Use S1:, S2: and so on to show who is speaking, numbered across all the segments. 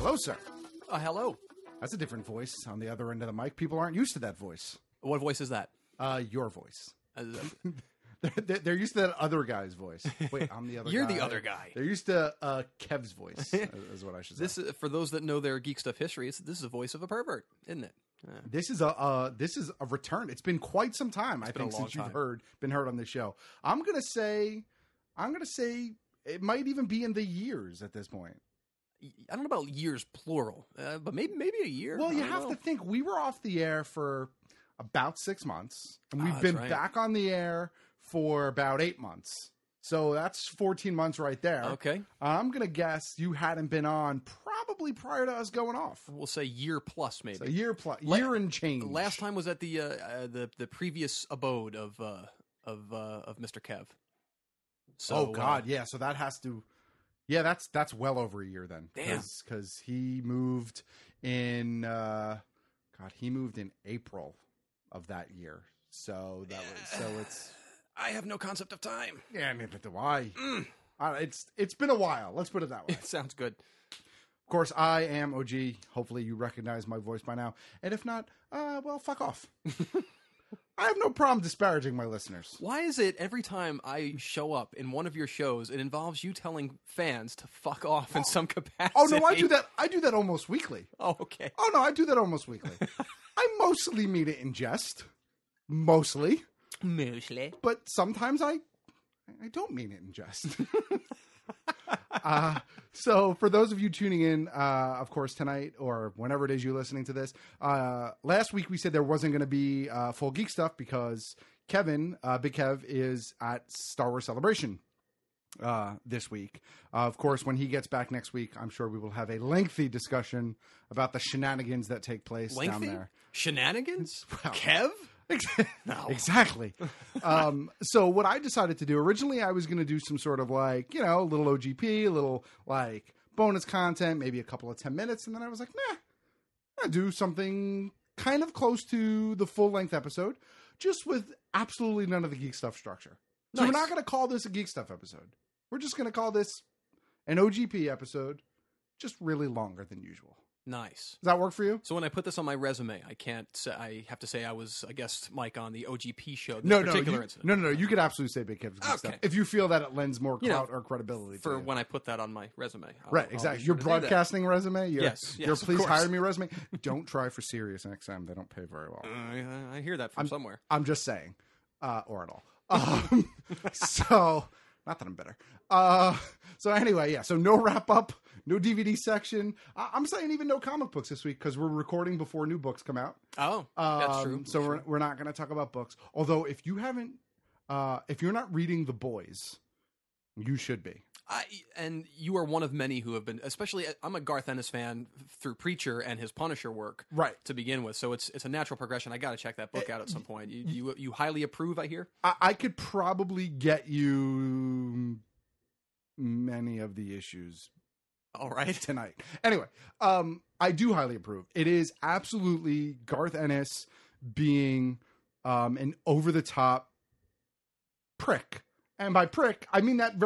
S1: Hello, sir.
S2: Hello.
S1: That's a different voice on the other end of the mic. People aren't used to that voice.
S2: What voice is that?
S1: Your voice. They're used to that other guy's voice. Wait, I'm the other guy.
S2: You're the other guy.
S1: They're used to Kev's voice, is what I should say.
S2: This is, for those that know their geek stuff history, this is the voice of a pervert, isn't it?
S1: This is a return. It's been quite some time, I think, since you've been heard on this show. I'm gonna say it might even be in the years at this point.
S2: I don't know about years plural, but maybe a year.
S1: Well, you have to think we were off the air for about 6 months, and we've been back on the air for about 8 months. So that's 14 months right there.
S2: Okay.
S1: I'm going to guess you hadn't been on probably prior to us going off.
S2: We'll say year plus, maybe.
S1: So year and change.
S2: Last time was at the previous abode of Mr. Kev. So,
S1: oh God, yeah. So that has to, yeah. That's well over a year then.
S2: Damn.
S1: Because he moved in, he moved in April of that year. So it's.
S2: I have no concept of time.
S1: Yeah, neither do I. It's been a while. Let's put it that way.
S2: It sounds good.
S1: Of course, I am OG. Hopefully, you recognize my voice by now. And if not, well, fuck off. I have no problem disparaging my listeners.
S2: Why is it every time I show up in one of your shows, it involves you telling fans to fuck off in some capacity?
S1: Oh no, I do that. I do that almost weekly.
S2: Oh, okay.
S1: Oh no, I do that almost weekly. I mostly mean it in jest. Mostly. But sometimes I don't mean it in jest. So for those of you tuning in, of course, tonight or whenever it is you're listening to this, last week we said there wasn't going to be full geek stuff because Kevin, Big Kev, is at Star Wars Celebration this week. Of course, when he gets back next week, I'm sure we will have a lengthy discussion about the shenanigans that take place down there.
S2: Shenanigans?
S1: Well,
S2: Kev?
S1: No. Exactly. So what I decided to do, originally I was going to do some sort of like, a little OGP, a little like bonus content, maybe a couple of 10 minutes. And then I was like, nah, I'll do something kind of close to the full length episode, just with absolutely none of the geek stuff structure. So we're not going to call this a geek stuff episode. We're just going to call this an OGP episode, just really longer than usual.
S2: Nice.
S1: Does that work for you?
S2: So when I put this on my resume, I can't say, I have to say I was a guest Mike on the OGP show.
S1: No,
S2: incident.
S1: No. You could absolutely say Big Kev's good stuff if you feel that it lends more clout or credibility
S2: for when I put that on my resume.
S1: Exactly. Your broadcasting resume.
S2: Yes.
S1: Your please hire me resume. Don't try for Sirius XM. They don't pay very well.
S2: I hear that from somewhere.
S1: I'm just saying, or at all. So not that I'm bitter. So anyway, yeah. So no wrap up. No DVD section. I'm saying even no comic books this week because we're recording before new books come out.
S2: Oh, that's true.
S1: So we're not going to talk about books. Although if you haven't, if you're not reading The Boys, you should be.
S2: And you are one of many who have been, especially I'm a Garth Ennis fan through Preacher and his Punisher work to begin with. So it's a natural progression. I got to check that book out at some point. You highly approve, I hear?
S1: I could probably get you many of the issues.
S2: All right.
S1: Tonight. Anyway, I do highly approve. It is absolutely Garth Ennis being an over-the-top prick. And by prick, I mean that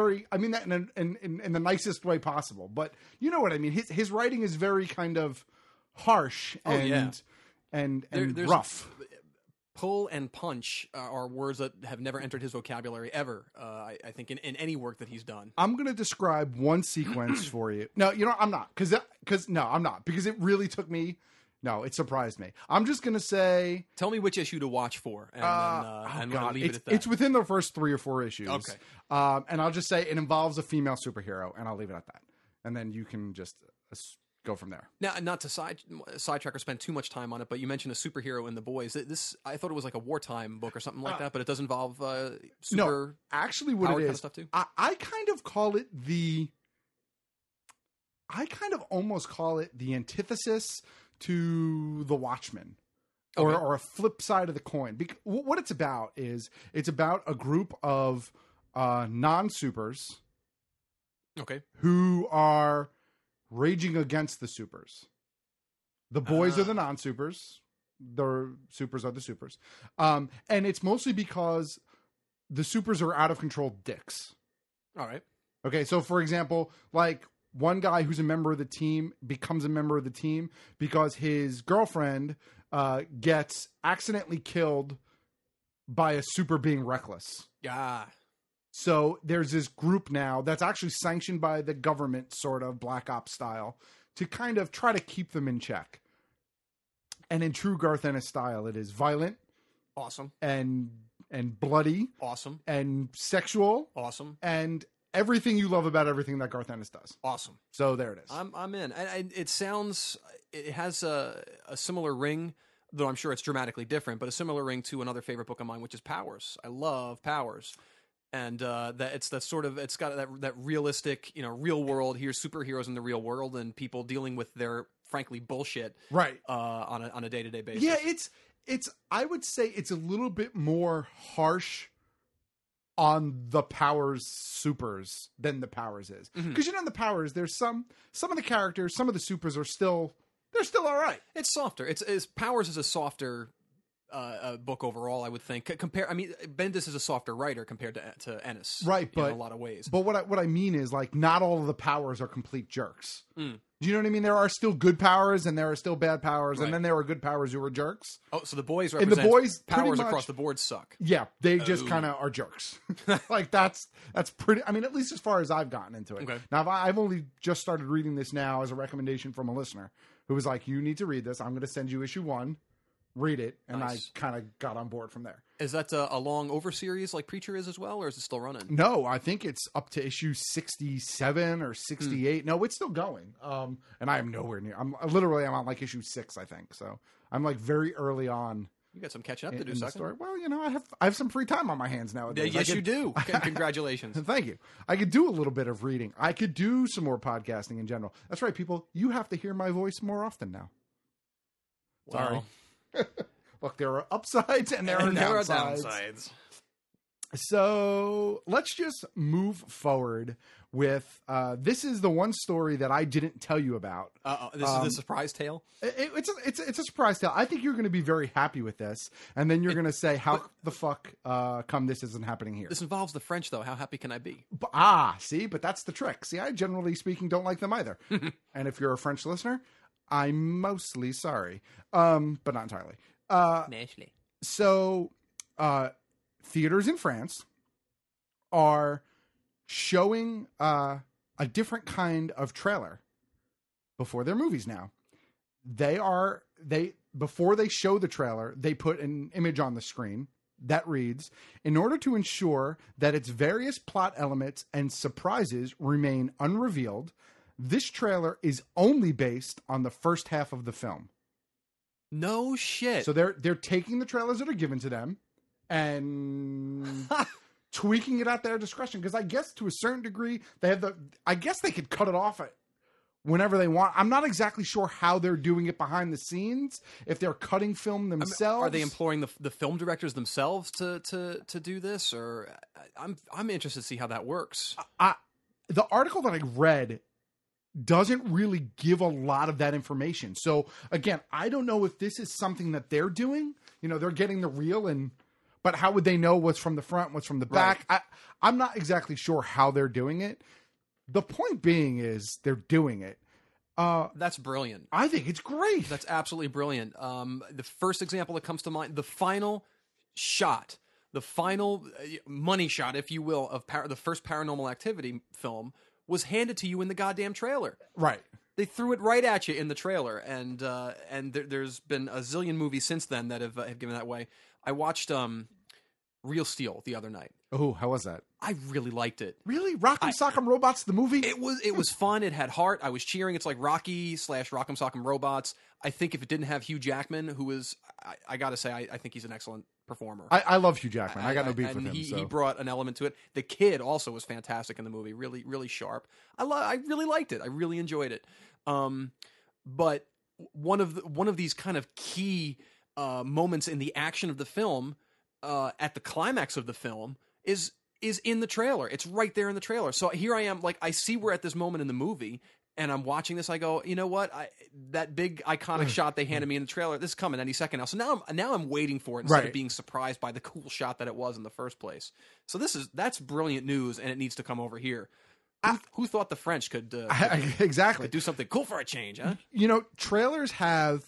S1: in the nicest way possible. But you know what I mean. His writing is very kind of harsh and rough.
S2: Pull and punch are words that have never entered his vocabulary ever, I think, in any work that he's done.
S1: I'm going to describe one sequence for you. No, I'm not. I'm not. Because it really took me... No, it surprised me. I'm just going to say...
S2: Tell me which issue to watch for, and I'm going to leave it at that.
S1: It's within the first 3 or 4 issues.
S2: Okay.
S1: And I'll just say it involves a female superhero, and I'll leave it at that. And then you can just... go from there.
S2: Now, not to sidetrack or spend too much time on it, but you mentioned a superhero in The Boys. I thought it was like a wartime book or something like that, but it does involve
S1: no, actually what it is,
S2: kind of stuff too?
S1: I kind of call it almost call it the antithesis to The Watchmen.
S2: Okay.
S1: Or a flip side of the coin. What it's about is it's about a group of non-supers who are raging against the supers. The boys are the non-supers. The supers are the supers. And it's mostly because the supers are out of control dicks.
S2: All right.
S1: Okay, so for example, like one guy who's a member of the team becomes a member of the team because his girlfriend gets accidentally killed by a super being reckless.
S2: Yeah.
S1: So there's this group now that's actually sanctioned by the government, sort of Black Ops style, to kind of try to keep them in check. And in true Garth Ennis style, it is violent,
S2: awesome,
S1: and bloody,
S2: awesome,
S1: and sexual,
S2: awesome,
S1: and everything you love about everything that Garth Ennis does.
S2: Awesome.
S1: So there it is.
S2: I'm in. And it has a similar ring, though I'm sure it's dramatically different, but a similar ring to another favorite book of mine, which is Powers. I love Powers. And it's got that realistic, real world. Here's superheroes in the real world and people dealing with their frankly bullshit,
S1: right?
S2: On a day-to-day basis.
S1: Yeah, it's. I would say it's a little bit more harsh on the Powers supers than the Powers is, because in the Powers there's some of the characters, some of the supers are still all right.
S2: It's softer. It's Powers is a softer book overall, I would think. Bendis is a softer writer compared to Ennis,
S1: right? But
S2: in a lot of ways.
S1: But what I mean is, like, not all of the Powers are complete jerks. Do you know what I mean? There are still good Powers and there are still bad Powers, and then there are good Powers who are jerks.
S2: Oh, so the boys
S1: and the boys
S2: Powers across the board suck.
S1: Yeah, they just kind of are jerks. Like that's pretty. I mean, at least as far as I've gotten into it.
S2: Okay.
S1: Now, I've only just started reading this now as a recommendation from a listener who was like, "You need to read this. I'm going to send you issue 1. Read it," and nice. I kind of got on board from there.
S2: Is that a long over series like Preacher is as well, or is it still running?
S1: No, I think it's up to issue 67 or 68. No, it's still going. And I am nowhere near. I'm on like issue 6, I think. So I'm like very early on.
S2: You got some catching up to do,
S1: sucker. Well, I have some free time on my hands nowadays.
S2: Yes, you do. Congratulations.
S1: Thank you. I could do a little bit of reading. I could do some more podcasting in general. That's right, people. You have to hear my voice more often now. Sorry. Look, there are upsides and there are downsides. So let's just move forward with this is the one story that I didn't tell you about.
S2: This is a surprise tale?
S1: It's a surprise tale. I think you're going to be very happy with this, and then you're going to say, how the fuck come this isn't happening here?
S2: This involves the French, though. How happy can I be?
S1: See, but that's the trick. See, I generally speaking don't like them either. And if you're a French listener, I'm mostly sorry, but not entirely. So, theaters in France are showing a different kind of trailer before their movies now. Before they show the trailer, they put an image on the screen that reads, "In order to ensure that its various plot elements and surprises remain unrevealed, this trailer is only based on the first half of the film."
S2: No shit.
S1: So they're taking the trailers that are given to them and tweaking it at their discretion. Because I guess to a certain degree, I guess they could cut it off whenever they want. I'm not exactly sure how they're doing it behind the scenes. If they're cutting film themselves,
S2: are they employing the film directors themselves to do this? Or I'm interested to see how that works.
S1: The article that I read doesn't really give a lot of that information. So again, I don't know if this is something that they're doing. They're getting the reel, but how would they know what's from the front, what's from the back? Right. I'm not exactly sure how they're doing it. The point being is they're doing it.
S2: That's brilliant.
S1: I think it's great.
S2: That's absolutely brilliant. The first example that comes to mind, the final shot, the final money shot, if you will, of the first Paranormal Activity film was handed to you in the goddamn trailer.
S1: Right.
S2: They threw it right at you in the trailer, and there's been a zillion movies since then that have given that way. I watched Real Steel the other night.
S1: Oh, how was that?
S2: I really liked it.
S1: Really? Rock'em Sock'em Robots, the movie?
S2: It was fun. It had heart. I was cheering. It's like Rocky / Rock'em Sock'em Robots. I think if it didn't have Hugh Jackman, who was, I got to say, I think he's an excellent performer.
S1: I love Hugh Jackman. I got no beef with him.
S2: He brought an element to it. The kid also was fantastic in the movie. Really, really sharp. I really liked it. I really enjoyed it. But one of these kind of key moments in the action of the film, at the climax of the film, is in the trailer. It's right there in the trailer. So here I am, like, I see we're at this moment in the movie, and I'm watching this. I go, you know what? That big iconic shot they handed me in the trailer, this is coming any second now. So now I'm waiting for it instead of being surprised by the cool shot that it was in the first place. So that's brilliant news, and it needs to come over here. Who thought the French could
S1: exactly
S2: could do something cool for a change? Huh?
S1: Trailers have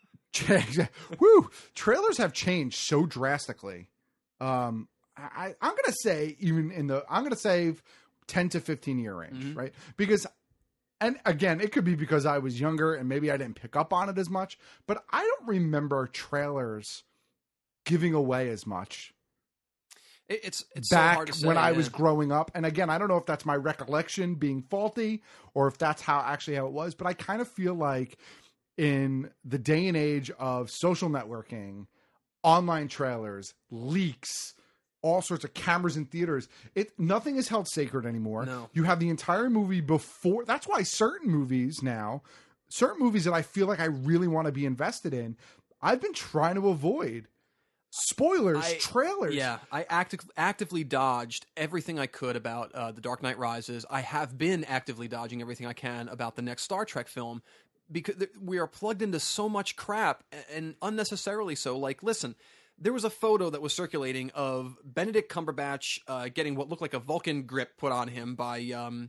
S1: trailers have changed so drastically. I'm gonna say I'm gonna say 10 to 15 year range, right? Because, and again, it could be because I was younger and maybe I didn't pick up on it as much, but I don't remember trailers giving away as much.
S2: It's
S1: back
S2: so hard to say,
S1: when I was growing up. And again, I don't know if that's my recollection being faulty or if that's how it was, but I kind of feel like in the day and age of social networking, online trailers, leaks, all sorts of cameras in theaters, nothing is held sacred anymore.
S2: No.
S1: You have the entire movie before. That's why certain movies that I feel like I really want to be invested in, I've been trying to avoid. Spoilers, trailers.
S2: Yeah, I actively dodged everything I could about The Dark Knight Rises. I have been actively dodging everything I can about the next Star Trek film because we are plugged into so much crap and unnecessarily so. Like, listen, there was a photo that was circulating of Benedict Cumberbatch getting what looked like a Vulcan grip put on him by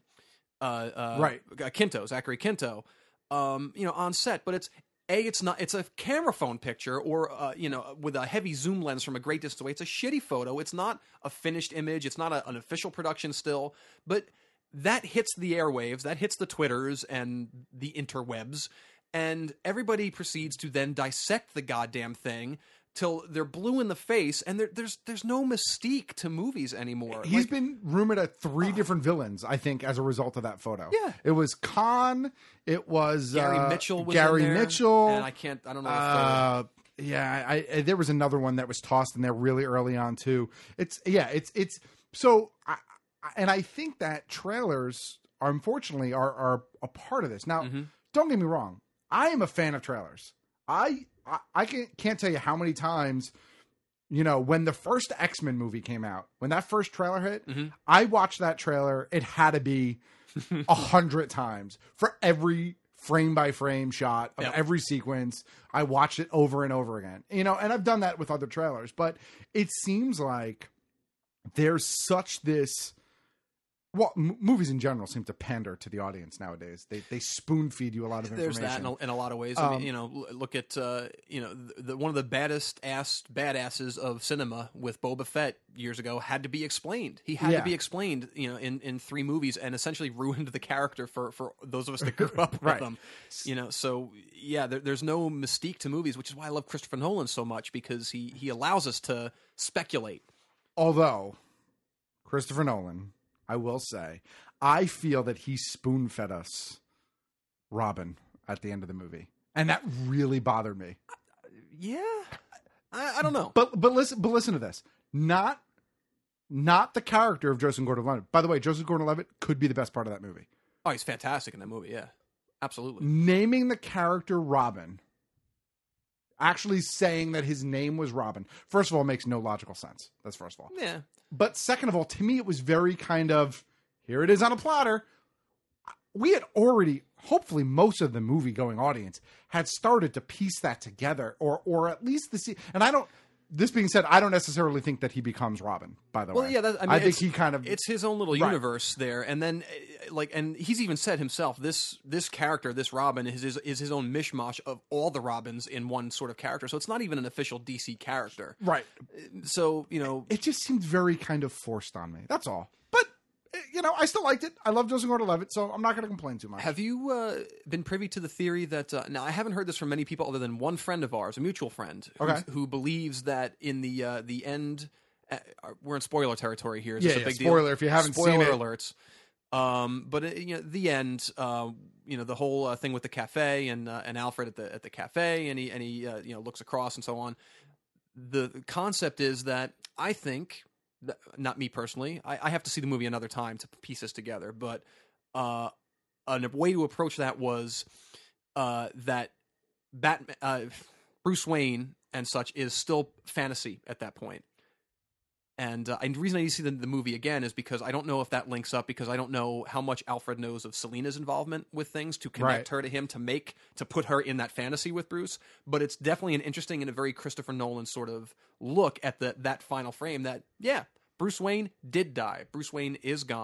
S2: Quinto, Zachary Quinto, on set. But it's not. It's a camera phone picture, or with a heavy zoom lens from a great distance away. It's a shitty photo. It's not a finished image. It's not an official production still. But that hits the airwaves. That hits the Twitters and the interwebs, and everybody proceeds to then dissect the goddamn thing till they're blue in the face, and there's no mystique to movies anymore.
S1: He's been rumored at 3 different villains, I think, as a result of that photo.
S2: Yeah.
S1: It was Khan, it was
S2: Gary Mitchell was
S1: Gary
S2: in there,
S1: Mitchell.
S2: and I don't know if
S1: I there was another one that was tossed in there really early on too. It's so I think that trailers are unfortunately are a part of this. Now, don't get me wrong. I am a fan of trailers. I can't tell you how many times, when the first X-Men movie came out, when that first trailer hit, I watched that trailer. It had to be 100 times for every frame by frame shot of every sequence. I watched it over and over again, and I've done that with other trailers, but it seems like there's such this. Well, movies in general seem to pander to the audience nowadays. They spoon feed you a lot of information.
S2: There's that in a lot of ways. I mean, look at one of the badasses of cinema with Boba Fett years ago had to be explained. He had to be explained, in 3 movies, and essentially ruined the character for those of us that grew up with them. So yeah, there's no mystique to movies, which is why I love Christopher Nolan so much, because he allows us to speculate.
S1: Although Christopher Nolan, I will say, I feel that he spoon-fed us Robin at the end of the movie, and that really bothered me.
S2: I don't know,
S1: but listen to this. Not the character of Joseph Gordon-Levitt. By the way, Joseph Gordon-Levitt could be the best part of that movie.
S2: Oh, he's fantastic in that movie. Yeah, absolutely.
S1: Naming the character Robin, actually saying that his name was Robin, first of all, makes no logical sense. That's first of all.
S2: Yeah.
S1: But second of all, to me, it was very kind of, here it is on a platter. We had already, hopefully most of the movie-going audience had started to piece that together, or at least this being said, I don't necessarily think that he becomes Robin, by the way.
S2: Well, yeah,
S1: I think he kind of...
S2: It's his own little universe there. And then, and he's even said himself, this character, this Robin, is his own mishmash of all the Robins in one sort of character. So it's not even an official DC character.
S1: Right.
S2: So,
S1: It just seemed very kind of forced on me. That's all. But, I still liked it. I love Joseph Gordon-Levitt, so I'm not going to complain too much.
S2: Have you been privy to the theory that... now, I haven't heard this from many people other than one friend of ours, a mutual friend, who believes that in the end... we're in spoiler territory here. Is this a big
S1: spoiler
S2: deal?
S1: If you haven't seen it.
S2: Spoiler alerts. But the end, the whole thing with the cafe and Alfred at the cafe, and he looks across and so on. The concept is that I think... not me personally. I have to see the movie another time to piece this together. But a way to approach that was that Bruce Wayne and such is still fantasy at that point. And the reason I need to see the movie again is because I don't know if that links up, because I don't know how much Alfred knows of Selina's involvement with things to connect her to him, to put her in that fantasy with Bruce. But it's definitely an interesting and a very Christopher Nolan sort of look at that final frame that, Bruce Wayne did die. Bruce Wayne is gone.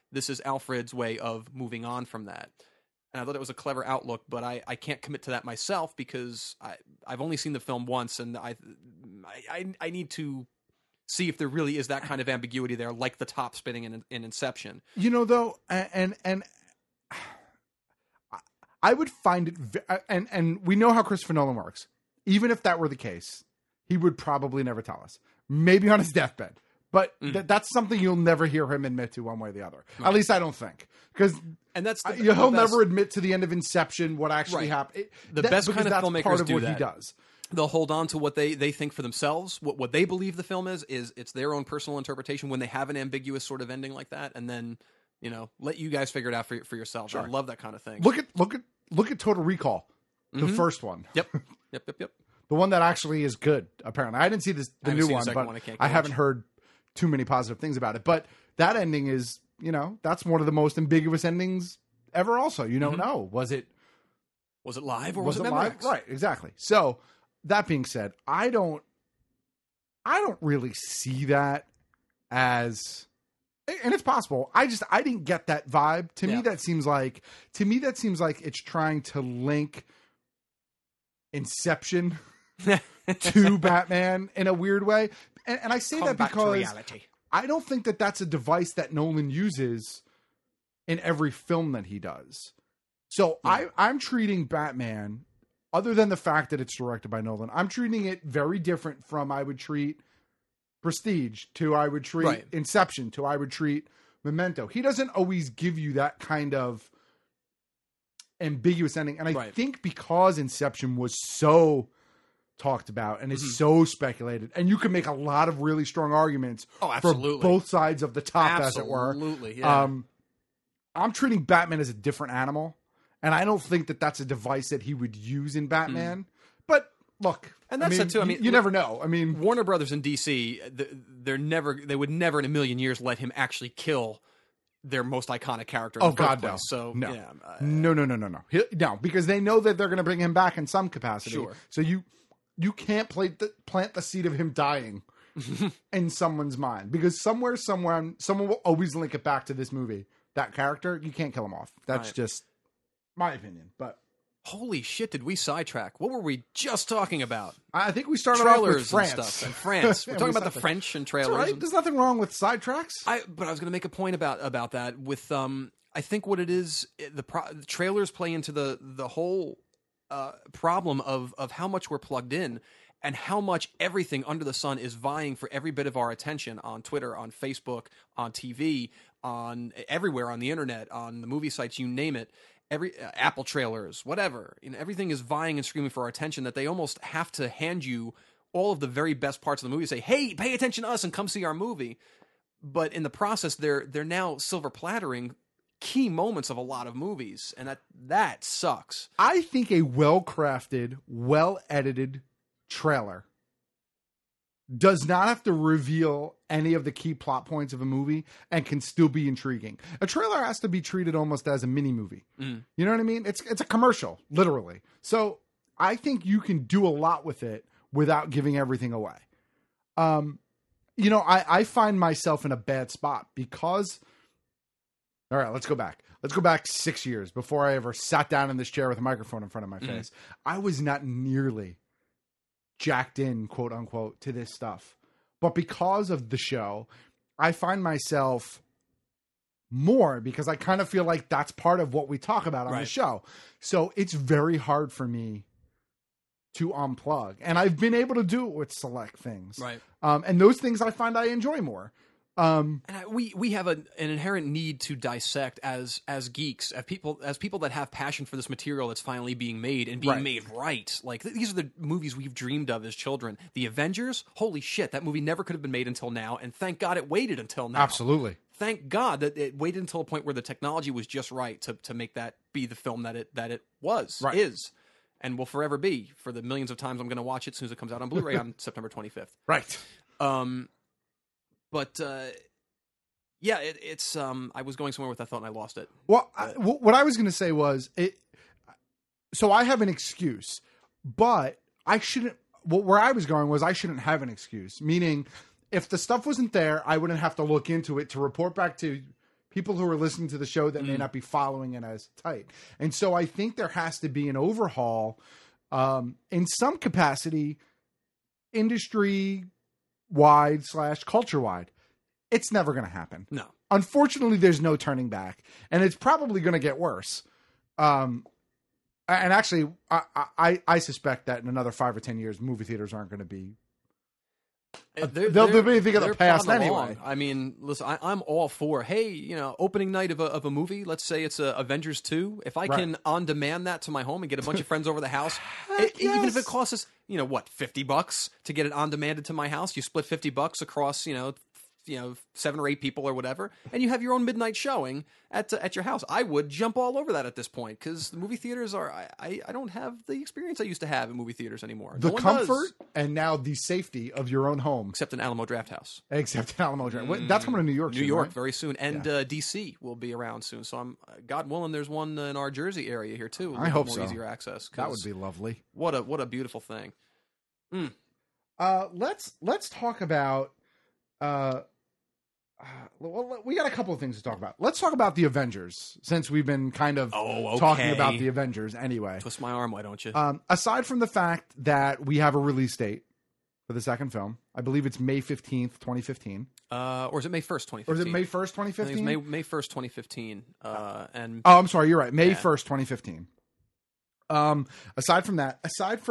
S2: this is Alfred's way of moving on from that. And I thought it was a clever outlook, but I can't commit to that myself because I've only seen the film once, and I need to see if there really is that kind of ambiguity there, like the top spinning in Inception.
S1: You know, though, and I would find it, and we know how Christopher Nolan works. Even if that were the case, he would probably never tell us. Maybe on his deathbed. But that's something you'll never hear him admit to one way or the other. Right. At least I don't think. Because he'll never admit to the end of Inception what actually happened.
S2: The best kind of filmmakers
S1: part of
S2: do
S1: what
S2: that.
S1: He does.
S2: They'll hold on to what they think for themselves. What they believe the film is it's their own personal interpretation when they have an ambiguous sort of ending like that. And then, let you guys figure it out for yourselves. Sure. I love that kind of thing.
S1: Look at Total Recall. The first one.
S2: Yep.
S1: The one that actually is good, apparently. I didn't see the new one, but I haven't heard too many positive things about it. But that ending is, that's one of the most ambiguous endings ever also. You don't know. Was it
S2: live or was it Memorex?
S1: Right, exactly. So, that being said, I don't really see that as, and it's possible. I didn't get that vibe. To me that seems like it's trying to link Inception to Batman in a weird way. And I say that because I don't think that that's a device that Nolan uses in every film that he does. So I'm treating Batman, other than the fact that it's directed by Nolan, I'm treating it very different from I would treat Prestige to I would treat Inception to I would treat Memento. He doesn't always give you that kind of ambiguous ending. And I think because Inception was so talked about and is so speculated, and you can make a lot of really strong arguments for both sides of the top, as it were. I'm treating Batman as a different animal, and I don't think that that's a device that he would use in Batman. But look,
S2: and that's it too. I mean,
S1: you never know. I mean,
S2: Warner Brothers and DC, they would never in a million years let him actually kill their most iconic character.
S1: Oh God,
S2: no!
S1: No.
S2: So
S1: no,
S2: yeah,
S1: no, because they know that they're going to bring him back in some capacity.
S2: Sure.
S1: So you can't plant the seed of him dying in someone's mind, because somewhere, someone will always link it back to this movie. That character, you can't kill him off. That's just my opinion. But
S2: holy shit, did we sidetrack? What were we just talking about?
S1: I think we started off with France.
S2: And stuff. And France. We're talking about the French and trailers.
S1: That's right. There's nothing wrong with sidetracks.
S2: But I was going to make a point about that with I think what it is, the trailers play into the whole problem of how much we're plugged in and how much everything under the sun is vying for every bit of our attention on Twitter, on Facebook, on TV, on everywhere on the internet, on the movie sites, you name it. Every Apple trailers, whatever, everything is vying and screaming for our attention, that they almost have to hand you all of the very best parts of the movie, say, hey, pay attention to us and come see our movie. But in the process, they're now silver plattering key moments of a lot of movies, and that sucks.
S1: I think a well-crafted, well-edited trailer does not have to reveal any of the key plot points of a movie and can still be intriguing. A trailer has to be treated almost as a mini movie. You know what I mean? It's a commercial, literally. So I think you can do a lot with it without giving everything away. I find myself in a bad spot because, all right, let's go back. Let's go back 6 years before I ever sat down in this chair with a microphone in front of my face. I was not nearly jacked in, quote unquote, to this stuff. But because of the show, I find myself more, because I kind of feel like that's part of what we talk about on the show. So it's very hard for me to unplug. And I've been able to do it with select things.
S2: Right.
S1: And those things I find I enjoy more.
S2: And we have an inherent need to dissect as geeks, as people that have passion for this material that's finally being made and being made right. Like, these are the movies we've dreamed of as children. The Avengers, holy shit, that movie never could have been made until now, and thank God it waited until now.
S1: Absolutely.
S2: Thank God that it waited until a point where the technology was just right to make that be the film that it was, is, and will forever be for the millions of times I'm going to watch it as soon as it comes out on Blu-ray on September 25th.
S1: Right.
S2: But it's I was going somewhere with that thought and I lost it.
S1: Well, what I was going to say was so I have an excuse, but I shouldn't. Where I was going was I shouldn't have an excuse. Meaning, if the stuff wasn't there, I wouldn't have to look into it to report back to people who are listening to the show that may not be following it as tight. And so I think there has to be an overhaul in some capacity, industry wide / culture wide. It's never going to happen.
S2: No.
S1: Unfortunately, there's no turning back, and it's probably going to get worse. And actually, I suspect that in another 5 or 10 years, movie theaters aren't going to be. They'll be a thing of the past anyway.
S2: I mean, listen, I'm all for, hey, opening night of a movie. Let's say it's Avengers 2. If I can on demand that to my home and get a bunch of friends over the house, even if it costs us, $50 to get it on demanded to my house, you split $50 across, 7 or 8 people or whatever, and you have your own midnight showing at your house. I would jump all over that at this point, because the movie theaters I don't have the experience I used to have in movie theaters anymore.
S1: The comfort and now the safety of your own home.
S2: Except in Alamo Drafthouse.
S1: Except in Alamo Drafthouse. That's coming to New York soon, right?
S2: Very soon. And DC will be around soon. So I'm, God willing, there's one in our Jersey area here too.
S1: I hope so.
S2: Easier access.
S1: That would be lovely.
S2: What a beautiful thing.
S1: Let's talk about we got a couple of things to talk about. Let's talk about the Avengers, since we've been kind of talking about the Avengers anyway.
S2: Twist my arm, why don't you?
S1: Aside from the fact that we have a release date for the second film, I believe it's May 15th, 2015.
S2: Or is it May 1st, 2015?
S1: Or is it May 1st, 2015?
S2: I think it's May 1st, 2015.
S1: I'm sorry, you're right. May 1st, 2015. Aside from that,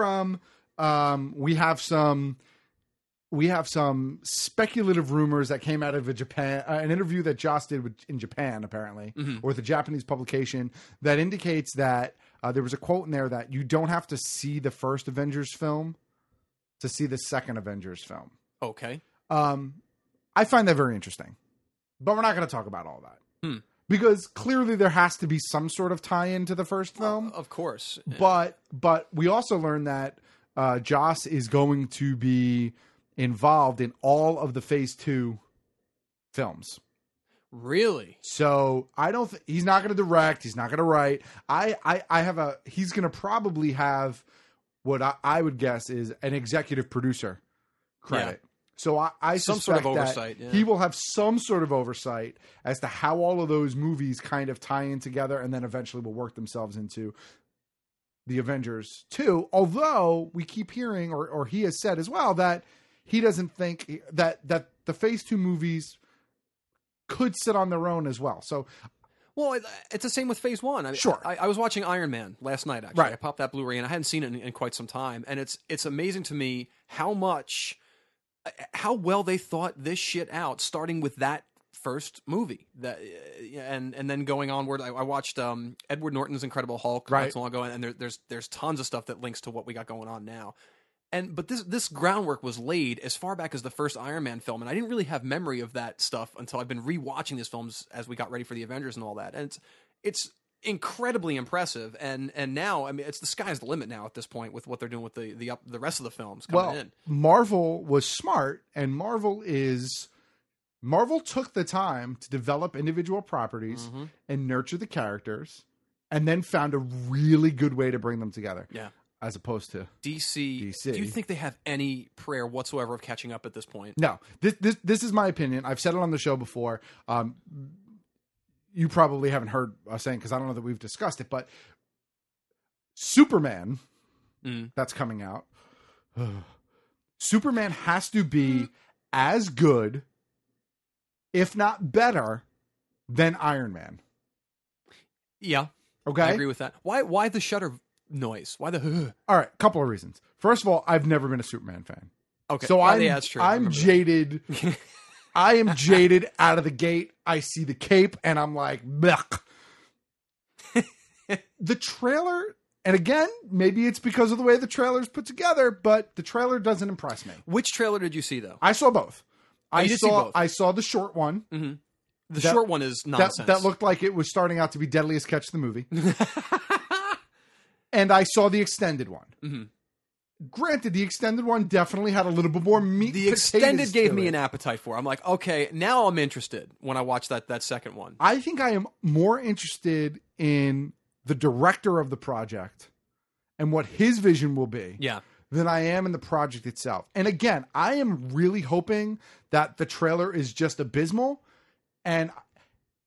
S1: we have some speculative rumors that came out of an interview that Joss did in Japan, apparently, or with a Japanese publication, that indicates that there was a quote in there that you don't have to see the first Avengers film to see the second Avengers film.
S2: Okay.
S1: I find that very interesting, but we're not going to talk about all that. Because clearly there has to be some sort of tie-in to the first film.
S2: Of course.
S1: But we also learned that Joss is going to be involved in all of the Phase 2 films.
S2: Really?
S1: So I don't. He's not going to direct. He's not going to write. He's going to probably have what I would guess is an executive producer credit. Yeah. So I
S2: some
S1: suspect
S2: sort of oversight.
S1: That he will have some sort of oversight as to how all of those movies kind of tie in together, and then eventually will work themselves into the Avengers 2. Although we keep hearing, or he has said as well, that he doesn't think that the Phase 2 movies could sit on their own as well. So,
S2: well, it's the same with Phase 1. I mean,
S1: sure.
S2: I was watching Iron Man last night, actually.
S1: Right.
S2: I popped that Blu-ray, and I hadn't seen it in quite some time. And it's amazing to me how well they thought this shit out, starting with that first movie, and then going onward. I watched Edward Norton's Incredible Hulk not so long ago, and there's tons of stuff that links to what we got going on now. But this groundwork was laid as far back as the first Iron Man film, and I didn't really have memory of that stuff until I've been rewatching these films as we got ready for the Avengers and all that. And it's incredibly impressive, and now, I mean, it's the sky's the limit now at this point with what they're doing with the rest of the films coming in.
S1: Marvel was smart, and Marvel took the time to develop individual properties and nurture the characters, and then found a really good way to bring them together.
S2: Yeah.
S1: As opposed to
S2: DC. Do you think they have any prayer whatsoever of catching up at this point?
S1: No. This is my opinion. I've said it on the show before. You probably haven't heard us saying, because I don't know that we've discussed it, but Superman that's coming out. Superman has to be as good, if not better, than Iron Man.
S2: Yeah.
S1: Okay.
S2: I agree with that. Why the shudder noise? Why the
S1: All right, couple of reasons. First of all, I've never been a Superman fan.
S2: Okay.
S1: So
S2: that's true.
S1: I'm jaded. I am jaded out of the gate. I see the cape and I'm like, blech. The trailer, and again, maybe it's because of the way the trailer's put together, but the trailer doesn't impress me.
S2: Which trailer did you see, though?
S1: I saw both.
S2: See both.
S1: I saw the short one.
S2: Mm-hmm. The short one is nonsense.
S1: That looked like it was starting out to be Deadliest Catch the movie. And I saw the extended one. Mm-hmm. Granted, the extended one definitely had a little bit more meat.
S2: The extended gave me an appetite for it. I'm like, okay, now I'm interested when I watch that second one.
S1: I think I am more interested in the director of the project and what his vision will be than I am in the project itself. And again, I am really hoping that the trailer is just abysmal. And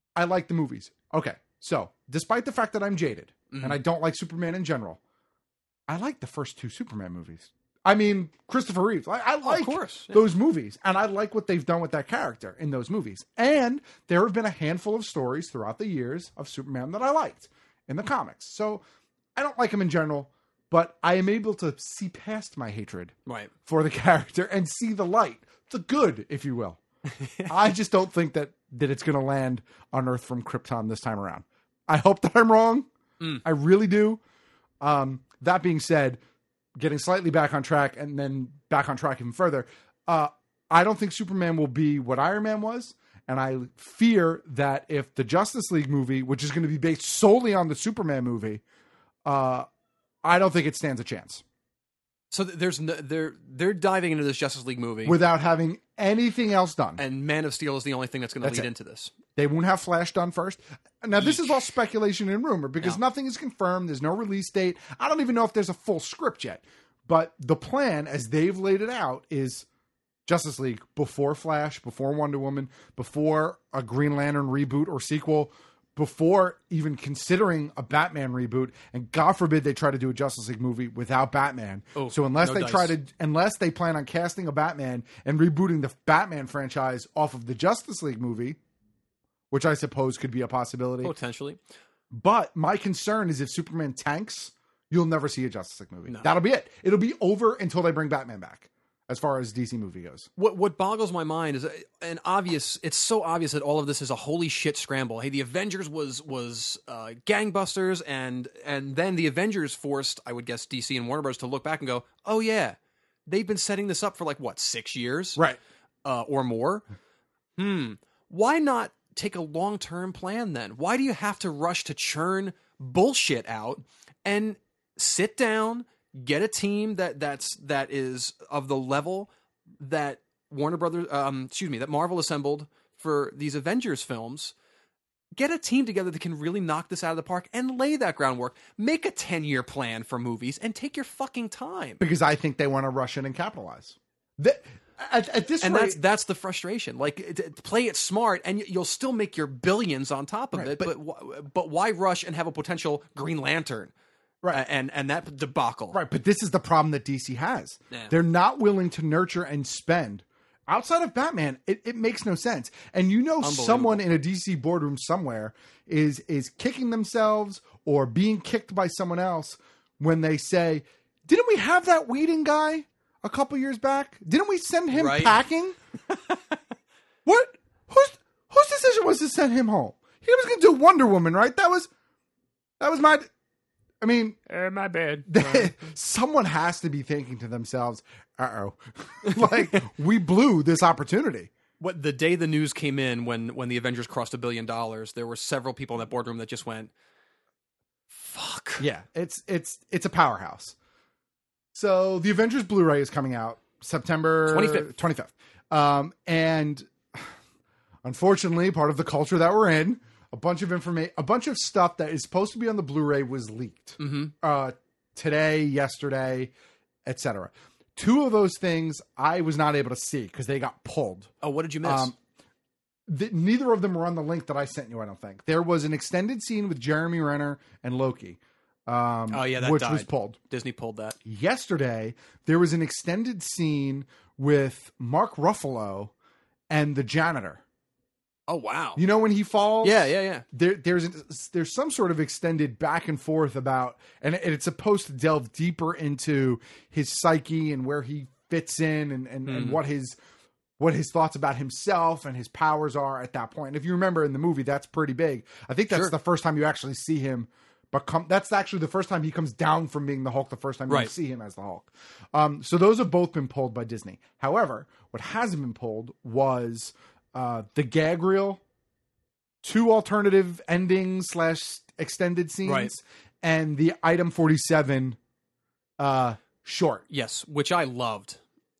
S1: I like the movies. Okay, so despite the fact that I'm jaded and I don't like Superman in general, I like the first 2 Superman movies. I mean, Christopher Reeves. I like those movies, and I like what they've done with that character in those movies. And there have been a handful of stories throughout the years of Superman that I liked in the comics. So I don't like him in general, but I am able to see past my hatred for the character and see the light, the good, if you will. I just don't think that it's going to land on Earth from Krypton this time around. I hope that I'm wrong. I really do. That being said, getting slightly back on track and then back on track even further, I don't think Superman will be what Iron Man was. And I fear that if the Justice League movie, which is going to be based solely on the Superman movie, I don't think it stands a chance.
S2: So they're diving into this Justice League movie
S1: without having anything else done.
S2: And Man of Steel is the only thing that's going to lead into this.
S1: They won't have Flash done first. Now, this is all speculation and rumor because nothing is confirmed. There's no release date. I don't even know if there's a full script yet. But the plan, as they've laid it out, is Justice League before Flash, before Wonder Woman, before a Green Lantern reboot or sequel, before even considering a Batman reboot, and God forbid they try to do a Justice League movie without Batman. So unless they plan on casting a Batman and rebooting the Batman franchise off of the Justice League movie, which I suppose could be a possibility.
S2: Potentially.
S1: But my concern is if Superman tanks, you'll never see a Justice League movie. No. That'll be it. It'll be over until they bring Batman back. As far as DC movie goes,
S2: what boggles my mind is it's so obvious that all of this is a holy shit scramble. Hey, the Avengers was gangbusters, and then the Avengers forced, I would guess, DC and Warner Bros. To look back and go, oh yeah, they've been setting this up for 6 years,
S1: right,
S2: or more. Why not take a long-term plan then? Why do you have to rush to churn bullshit out and sit down? Get a team that is of the level that Warner Brothers, that Marvel assembled for these Avengers films. Get a team together that can really knock this out of the park and lay that groundwork. Make a 10-year plan for movies and take your fucking time.
S1: Because I think they want to rush in and capitalize. At this rate,
S2: that's the frustration. Play it smart, and you'll still make your billions on top of it. But why rush and have a potential Green Lantern?
S1: Right.
S2: And that debacle.
S1: Right. But this is the problem that DC has. Yeah. They're not willing to nurture and spend. Outside of Batman, it makes no sense. And someone in a DC boardroom somewhere is kicking themselves or being kicked by someone else when they say, didn't we have that Whedon guy a couple years back? Didn't we send him packing? What? Whose decision was to send him home? He was going to do Wonder Woman, right? That was my... I mean,
S2: my bad.
S1: Someone has to be thinking to themselves, we blew this opportunity.
S2: What the day the news came in when the Avengers crossed $1 billion, there were several people in that boardroom that just went, fuck.
S1: Yeah, it's a powerhouse. So the Avengers Blu-ray is coming out September 25th. And unfortunately, part of the culture that we're in, a bunch of stuff that is supposed to be on the Blu-ray was leaked today, yesterday, etc. 2 of those things I was not able to see because they got pulled.
S2: Oh, what did you miss?
S1: Neither of them were on the link that I sent you, I don't think. There was an extended scene with Jeremy Renner and Loki. Which was pulled.
S2: Disney pulled that.
S1: Yesterday, there was an extended scene with Mark Ruffalo and the janitor.
S2: Oh, wow.
S1: You know when he falls?
S2: Yeah.
S1: There's some sort of extended back and forth about, and it's supposed to delve deeper into his psyche and where he fits in and what his thoughts about himself and his powers are at that point. And if you remember in the movie, that's pretty big. I think that's the first time you actually see him that's actually the first time he comes down from being the Hulk, the first time you see him as the Hulk. So those have both been pulled by Disney. However, what hasn't been pulled was... the gag reel, 2 alternative endings / extended scenes, and the Item 47 short.
S2: Yes, which I loved.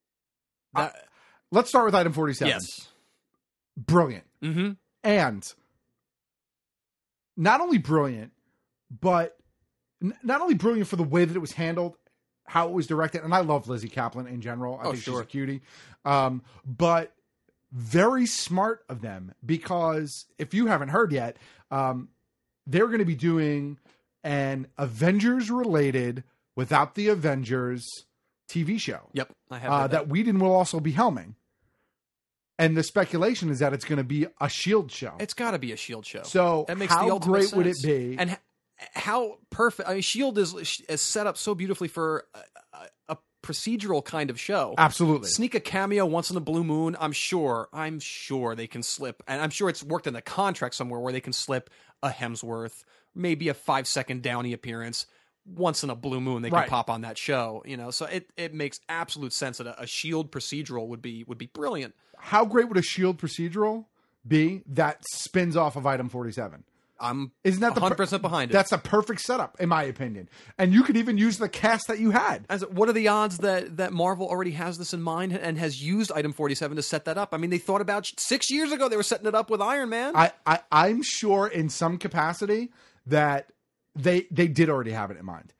S1: Let's start with Item 47.
S2: Yes.
S1: Brilliant.
S2: Mm-hmm.
S1: And not only brilliant, but not only brilliant for the way that it was handled, how it was directed, and I love Lizzie Kaplan in general. I think she's a cutie. But very smart of them, because if you haven't heard yet, they're going to be doing an Avengers-related Without the Avengers TV show.
S2: Yep, I have
S1: that Whedon will also be helming. And the speculation is that it's going to be a S.H.I.E.L.D. show.
S2: It's got to be a S.H.I.E.L.D. show.
S1: So
S2: that makes
S1: how
S2: the ultimate
S1: great
S2: sense.
S1: would it be?
S2: And how perfect. I mean, S.H.I.E.L.D. is set up so beautifully for a procedural kind of show.
S1: Absolutely.
S2: Sneak a cameo once in a blue moon. I'm sure they can slip. And I'm sure it's worked in the contract somewhere where they can slip a Hemsworth, maybe a 5-second Downey appearance. Once in a blue moon, they can pop on that show, so it makes absolute sense that a S.H.I.E.L.D. procedural would be brilliant.
S1: How great would a S.H.I.E.L.D. procedural be that spins off of Item 47?
S2: Isn't that 100% behind it?
S1: That's a perfect setup, in my opinion. And you could even use the cast that you had.
S2: What are the odds that Marvel already has this in mind and has used Item 47 to set that up? I mean, they thought about 6 years ago they were setting it up with Iron Man.
S1: I'm sure in some capacity that they did already have it in mind.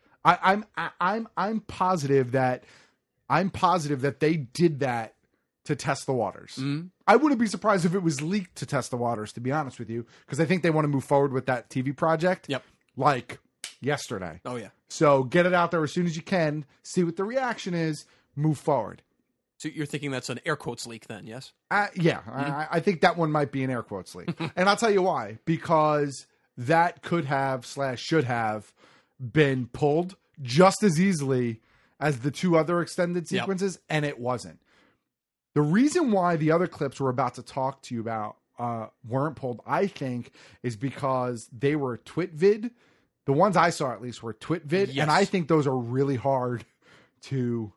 S1: I'm positive that they did that to test the waters. Mm-hmm. I wouldn't be surprised if it was leaked to test the waters, to be honest with you, because I think they want to move forward with that TV project.
S2: Yep.
S1: Like yesterday.
S2: Oh, yeah.
S1: So get it out there as soon as you can, see what the reaction is, move forward.
S2: So you're thinking that's an air quotes leak then, yes?
S1: Yeah. Mm-hmm. I think that one might be an air quotes leak. And I'll tell you why. Because that could have / should have been pulled just as easily as the 2 other extended sequences, and it wasn't. The reason why the other clips we're about to talk to you about weren't pulled, I think, is because they were TwitVid. The ones I saw, at least, were TwitVid, and I think those are really hard to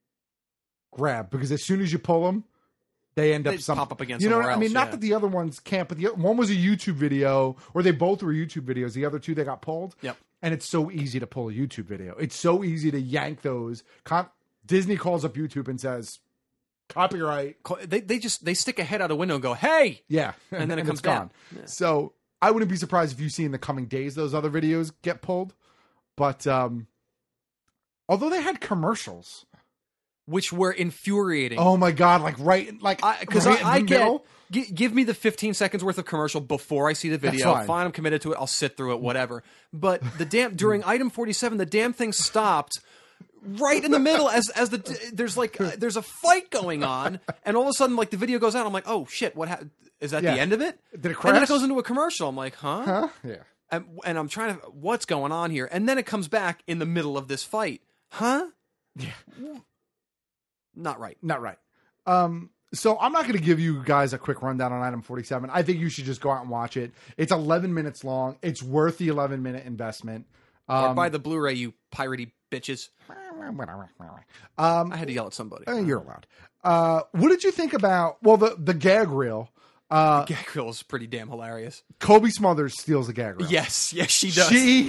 S1: grab, because as soon as you pull them, they end up
S2: pop up against.
S1: You know what
S2: else,
S1: I mean? Not that the other ones can't, but one was a YouTube video, or they both were YouTube videos. The other 2 they got pulled.
S2: Yep.
S1: And it's so easy to pull a YouTube video. It's so easy to yank those. Disney calls up YouTube and says, copyright.
S2: They stick a head out a window and go, hey!
S1: Yeah.
S2: And then it comes
S1: gone.
S2: Yeah.
S1: So I wouldn't be surprised if you see in the coming days those other videos get pulled. But although they had commercials,
S2: which were infuriating.
S1: Oh my God! Because
S2: I get. Give me the 15 seconds worth of commercial before I see the video. Fine, I'm committed to it. I'll sit through it, whatever. But during Item 47, the damn thing stopped right in the middle as there's a fight going on, and all of a sudden the video goes out. I'm like, oh shit, what happened? Is that the end of it?
S1: Did it crash?
S2: And then it goes into a commercial. I'm like, huh?
S1: Yeah.
S2: And I'm trying to, what's going on here? And then it comes back in the middle of this fight. Huh?
S1: Yeah.
S2: Not right.
S1: So I'm not going to give you guys a quick rundown on Item 47. I think you should just go out and watch it. It's 11 minutes long. It's worth the 11-minute investment.
S2: Or buy the Blu-ray, you piratey bitches. I had to yell at somebody.
S1: You're allowed. What did you think about, the gag reel?
S2: The gag reel is pretty damn hilarious.
S1: Kobe Smothers steals the gag reel.
S2: Yes, she does.
S1: She,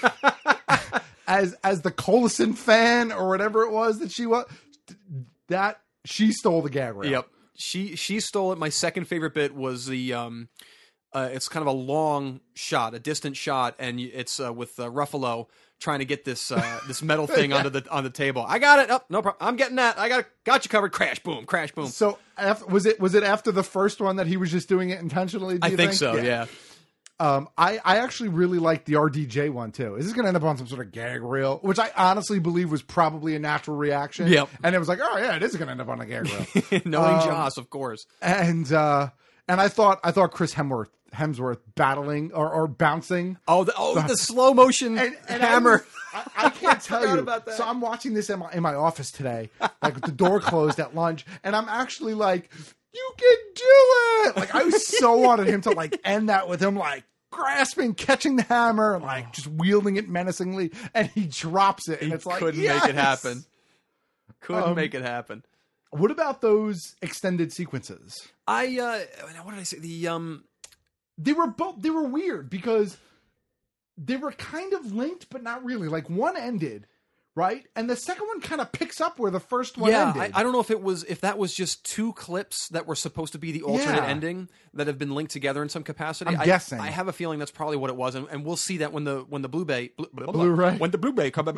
S1: as the Colson fan or whatever it was that she was, that she stole the gag reel.
S2: Yep. She stole it. My second favorite bit was the it's kind of a long shot, a distant shot, and it's with Ruffalo trying to get this this metal thing onto the table. I got it. Oh, no problem. I'm getting that. Got you covered. Crash, boom, crash, boom.
S1: So was it after the first one that he was just doing it intentionally?
S2: I think so. Yeah.
S1: I actually really liked the RDJ one too. Is this going to end up on some sort of gag reel? Which I honestly believe was probably a natural reaction.
S2: Yep.
S1: And it was like, oh yeah, it is going to end up on a gag reel.
S2: Knowing Joss, of course.
S1: And I thought Chris Hemsworth battling or bouncing.
S2: The slow motion and hammer.
S1: I can't tell you.
S2: About that.
S1: So I'm watching this in my office today, like with the door closed at lunch, and I'm actually like, you can do it! I was so wanted him to end that with him grasping, catching the hammer, and just wielding it menacingly, and he drops it, and it's
S2: couldn't
S1: yes!
S2: make it happen. Couldn't make it happen.
S1: What about those extended sequences?
S2: What did I say?
S1: They were weird because they were kind of linked, but not really. One ended right? And the second one kind of picks up where the first one ended.
S2: I don't know if that was just two clips that were supposed to be the alternate ending that have been linked together in some capacity.
S1: I'm guessing.
S2: I have a feeling that's probably what it was, and we'll see that when the Blu-ray when the Blu-ray comes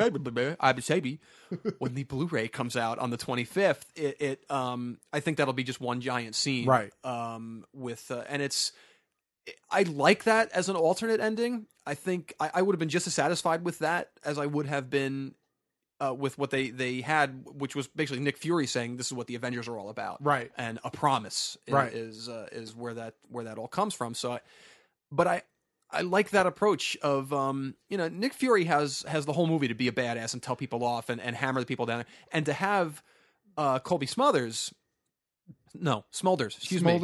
S2: when the Blu-ray comes out on the 25th. I think that'll be just one giant scene,
S1: right?
S2: And it's. I like that as an alternate ending. I think I would have been just as satisfied with that as I would have been with what they had, which was basically Nick Fury saying this is what the Avengers are all about,
S1: right?
S2: And a promise,
S1: right,
S2: is where that all comes from. So, I like that approach of Nick Fury has the whole movie to be a badass and tell people off and hammer the people down, and to have Colby Smulders. No, Smulders. Excuse me.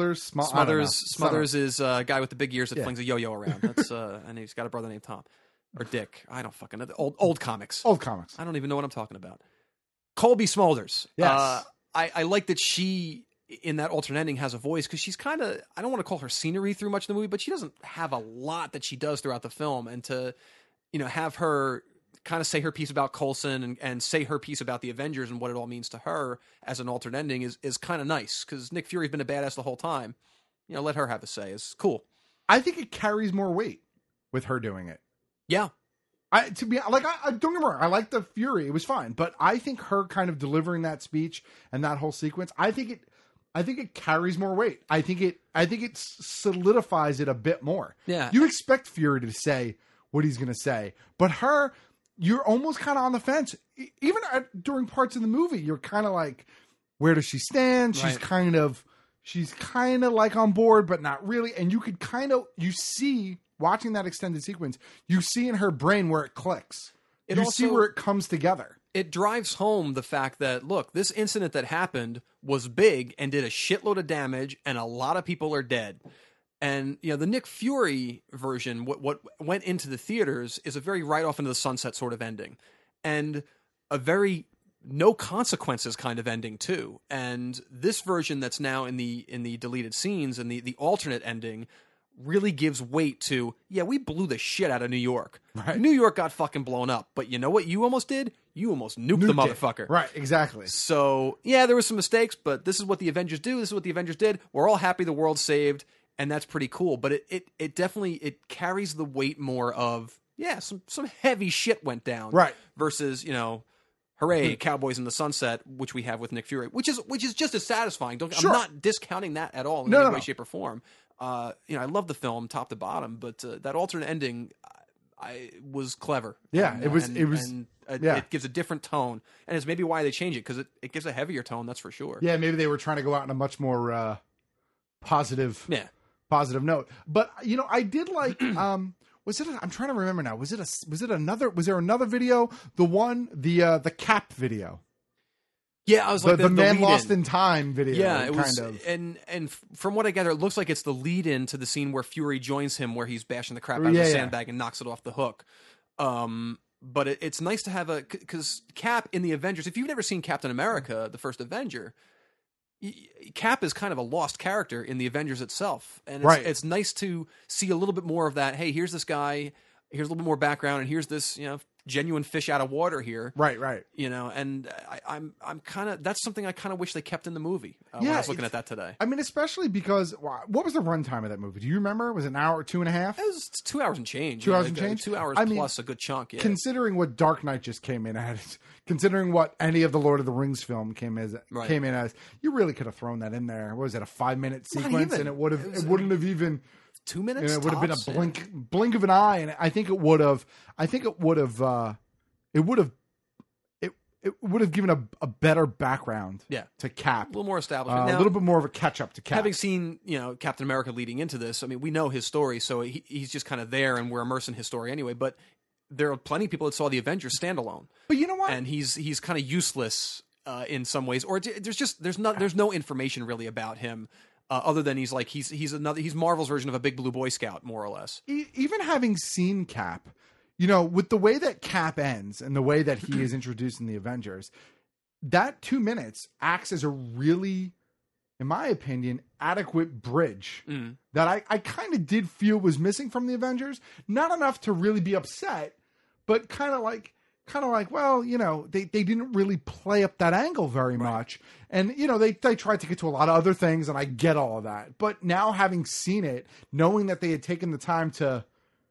S1: Smulders
S2: is a guy with the big ears that flings a yo-yo around. That's and he's got a brother named Tom or Dick. I don't fucking know. Old comics. I don't even know what I'm talking about. Colby Smulders.
S1: Yes.
S2: I like that she in that alternate ending has a voice because she's kind of, I don't want to call her scenery through much of the movie, but she doesn't have a lot that she does throughout the film, and to have her kind of say her piece about Coulson and say her piece about the Avengers and what it all means to her as an alternate ending is kind of nice, because Nick Fury's been a badass the whole time. Let her have a say. It's cool.
S1: I think it carries more weight with her doing it.
S2: Yeah.
S1: I don't get me wrong, I like the Fury. It was fine. But I think her kind of delivering that speech and that whole sequence, I think it carries more weight. I think it solidifies it a bit more.
S2: Yeah.
S1: You expect Fury to say what he's going to say, but her, you're almost kind of on the fence. Even during parts of the movie, you're kind of like, where does she stand? She's kind of like on board, but not really. And you see, watching that extended sequence, you see in her brain where it clicks. You see where it comes together.
S2: It drives home the fact that, look, this incident that happened was big and did a shitload of damage, and a lot of people are dead. And, the Nick Fury version, what went into the theaters, is a very right off into the sunset sort of ending. And a very no consequences kind of ending, too. And this version that's now in the deleted scenes and the alternate ending really gives weight to, we blew the shit out of New York.
S1: Right.
S2: New York got fucking blown up. But you know what you almost did? You almost nuked the motherfucker.
S1: Right, exactly.
S2: So, there were some mistakes, but this is what the Avengers do. This is what the Avengers did. We're all happy the world's saved. And that's pretty cool, but it definitely carries the weight more of some heavy shit went down,
S1: right? Versus
S2: hooray, Cowboys in the Sunset, which we have with Nick Fury, which is just as satisfying. I'm not discounting that at all in any way, shape, or form. I love the film top to bottom, but that alternate ending, was clever.
S1: Yeah,
S2: and,
S1: it was.
S2: It gives a different tone, and it's maybe why they change it, because it gives a heavier tone. That's for sure.
S1: Yeah, maybe they were trying to go out in a much more positive. Yeah. Positive note, but I did like. I'm trying to remember now. Was there another video? The Cap video.
S2: Yeah, I was
S1: the Man Lost in Time video.
S2: Yeah, it was,
S1: of.
S2: And from what I gather, it looks like it's the lead in to the scene where Fury joins him, where he's bashing the crap out of the sandbag and knocks it off the hook. But it's nice to have because Cap in the Avengers. If you've never seen Captain America, the first Avenger, Cap is kind of a lost character in the Avengers itself, and it's nice to see a little bit more of that. Hey, here's this guy. Here's a little bit more background, and here's this genuine fish out of water here.
S1: Right.
S2: And I'm kind of, that's something I kind of wish they kept in the movie when I was looking at that today.
S1: I mean, especially because what was the runtime of that movie? Do you remember? Was it an hour or 2.5?
S2: It was 2 hours and change.
S1: 2 hours and change.
S2: 2 hours plus a good chunk. Yeah.
S1: Considering what Dark Knight just came in at, considering what any of the Lord of the Rings film came in as, you really could have thrown that in there. What was it, a 5-minute sequence? And it wouldn't have even
S2: 2 minutes.
S1: It would have been a blink of an eye, and I think it would have given a better background. To Cap,
S2: a little more establishment,
S1: a little bit more of a catch up to Cap.
S2: Having seen Captain America leading into this, I mean, we know his story, so he's just kind of there, and we're immersed in his story anyway. But there are plenty of people that saw the Avengers standalone.
S1: But you know what?
S2: And he's kind of useless in some ways, or there's no information really about him. Other than he's Marvel's version of a big blue Boy Scout, more or less.
S1: Even having seen Cap, with the way that Cap ends and the way that he is introduced in the Avengers, that 2 minutes acts as a really, in my opinion, adequate bridge that I kind of did feel was missing from the Avengers. Not enough to really be upset, but kind of like, kind of like, well, they didn't really play up that angle very much. And, they tried to get to a lot of other things, and I get all of that. But now having seen it, knowing that they had taken the time to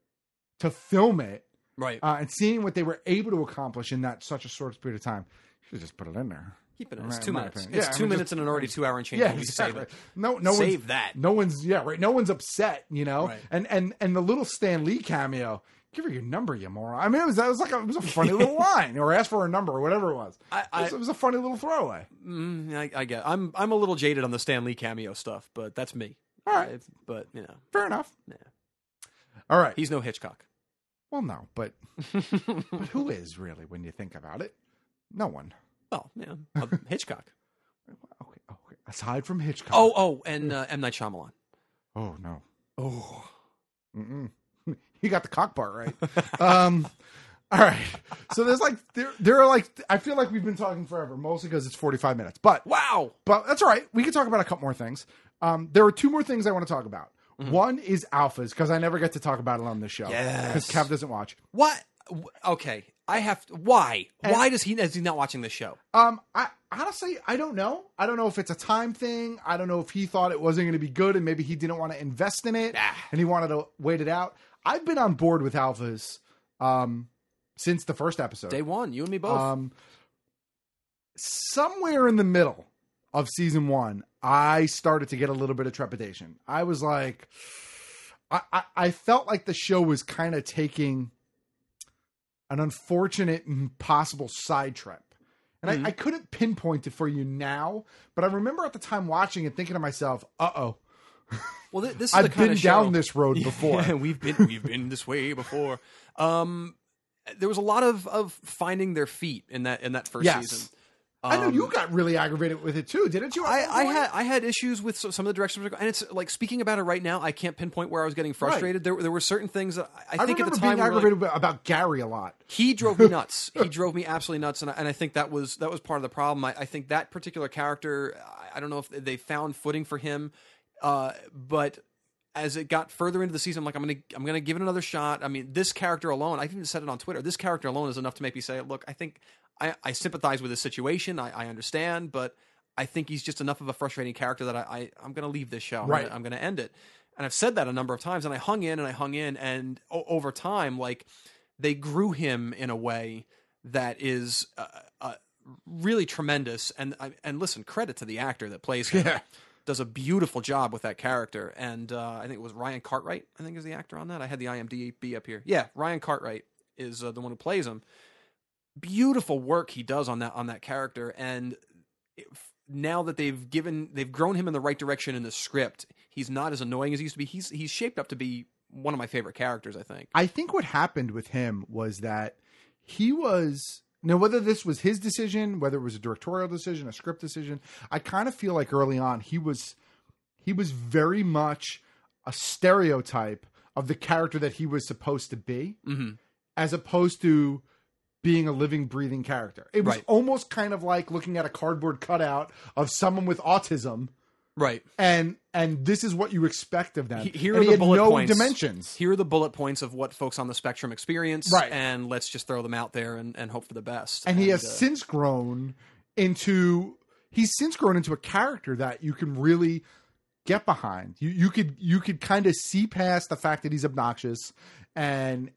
S1: film it,
S2: right,
S1: and seeing what they were able to accomplish in that such a short period of time, you should just put it in there.
S2: Keep it in. It's 2 minutes. It's 2 minutes and an already 2 hour and change.
S1: Yeah, exactly.
S2: Save it.
S1: No
S2: save that.
S1: No one's No one's upset,
S2: Right.
S1: And the little Stan Lee cameo. Give her your number, you moron. I mean, it was a funny little line, or ask for her number, or whatever it was. It was a funny little throwaway.
S2: I get. I'm a little jaded on the Stan Lee cameo stuff, but that's me.
S1: All right,
S2: but
S1: fair enough.
S2: Yeah.
S1: All right,
S2: he's no Hitchcock.
S1: Well, no, but who is really when you think about it? No one.
S2: Well, Hitchcock.
S1: Okay. Aside from Hitchcock.
S2: And M. Night Shyamalan.
S1: Oh no.
S2: Oh.
S1: Mm-mm. You got the cock part right. All right. So there's there are I feel like we've been talking forever, mostly because it's 45 minutes. But
S2: wow.
S1: But that's all right. We can talk about a couple more things. There are 2 more things I want to talk about. Mm-hmm. One is Alphas, because I never get to talk about it on this show.
S2: Yes.
S1: Because Kev doesn't watch.
S2: What? Okay. I have to. Why? Why is he not watching this show?
S1: I honestly, I don't know. I don't know if it's a time thing. I don't know if he thought it wasn't going to be good and maybe he didn't want to invest in it and he wanted to wait it out. I've been on board with Alphas since the first episode.
S2: Day one, you and me both.
S1: Somewhere in the middle of season 1, I started to get a little bit of trepidation. I was like, I felt like the show was kind of taking an unfortunate and possible side trip. And I couldn't pinpoint it for you now, but I remember at the time watching it thinking to myself, uh-oh.
S2: Well, this is
S1: I've
S2: the kind
S1: been
S2: of
S1: down
S2: show.
S1: this road before.
S2: Yeah, we've been this way before. There was a lot of finding their feet in that first season.
S1: I know you got really aggravated with it too, didn't you?
S2: I had issues with some of the directions, and it's like speaking about it right now. I can't pinpoint where I was getting frustrated. Right. There were certain things that I think at the time
S1: being aggravated about Gary a lot.
S2: He drove me nuts. He drove me absolutely nuts, and I think that was part of the problem. I think that particular character, I don't know if they found footing for him, but as it got further into the season, I'm like, I'm gonna give it another shot. I mean, this character alone, I even said it on Twitter. This character alone is enough to make me say, look, I think I sympathize with his situation. I understand, but I think he's just enough of a frustrating character that I'm going to leave this show.
S1: Right.
S2: I'm going to end it. And I've said that a number of times, and I hung in, and over time, like, they grew him in a way that is really tremendous. And listen, credit to the actor that plays him.
S1: Yeah.
S2: Does a beautiful job with that character. And I think it was Ryan Cartwright, I think is the actor on that. I had the IMDb up here. Yeah, Ryan Cartwright is the one who plays him. Beautiful work he does on that character, and now that they've grown him in the right direction in the script, he's not as annoying as he used to be. He's shaped up to be one of my favorite characters, I think.
S1: I think what happened with him was that he was, now whether this was his decision, whether it was a directorial decision, a script decision, I kind of feel like early on he was very much a stereotype of the character that he was supposed to be, as opposed to being a living, breathing character. It was almost kind of like looking at a cardboard cutout of someone with autism.
S2: Right.
S1: And this is what you expect of them.
S2: Here
S1: and
S2: are the bullet
S1: no
S2: points.
S1: Dimensions.
S2: Here are the bullet points of what folks on the spectrum experience.
S1: Right.
S2: And let's just throw them out there and hope for the best.
S1: And he has since grown into a character that you can really get behind. You could kind of see past the fact that he's obnoxious and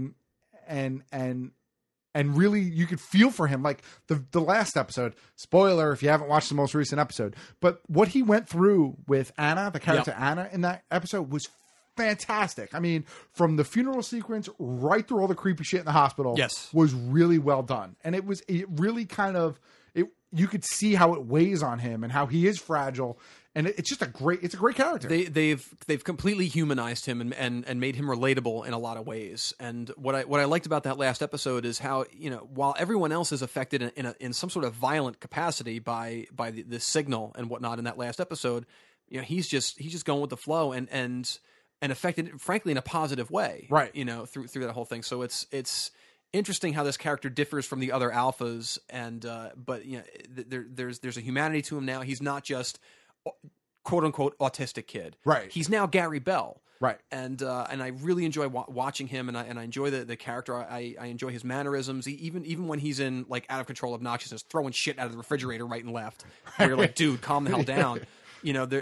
S1: really you could feel for him. Like the last episode, spoiler if you haven't watched the most recent episode, but what he went through with Anna, the character Anna in that episode, was fantastic. I mean, from the funeral sequence right through all the creepy shit in the hospital, was really well done. And it really kind of, you could see how it weighs on him and how he is fragile. And it's a great character.
S2: They've completely humanized him and made him relatable in a lot of ways. And what I liked about that last episode is how, while everyone else is affected in some sort of violent capacity by the signal and whatnot in that last episode, he's just going with the flow and affected, frankly, in a positive way.
S1: Right.
S2: Through that whole thing. So it's interesting how this character differs from the other alphas, and but there's a humanity to him now. He's not just quote unquote autistic kid.
S1: Right.
S2: He's now Gary Bell.
S1: Right.
S2: And I really enjoy watching him, and I enjoy the character. I enjoy his mannerisms, even when he's in like out of control obnoxiousness, throwing shit out of the refrigerator right and left. Where you're like, dude, calm the hell down. You know,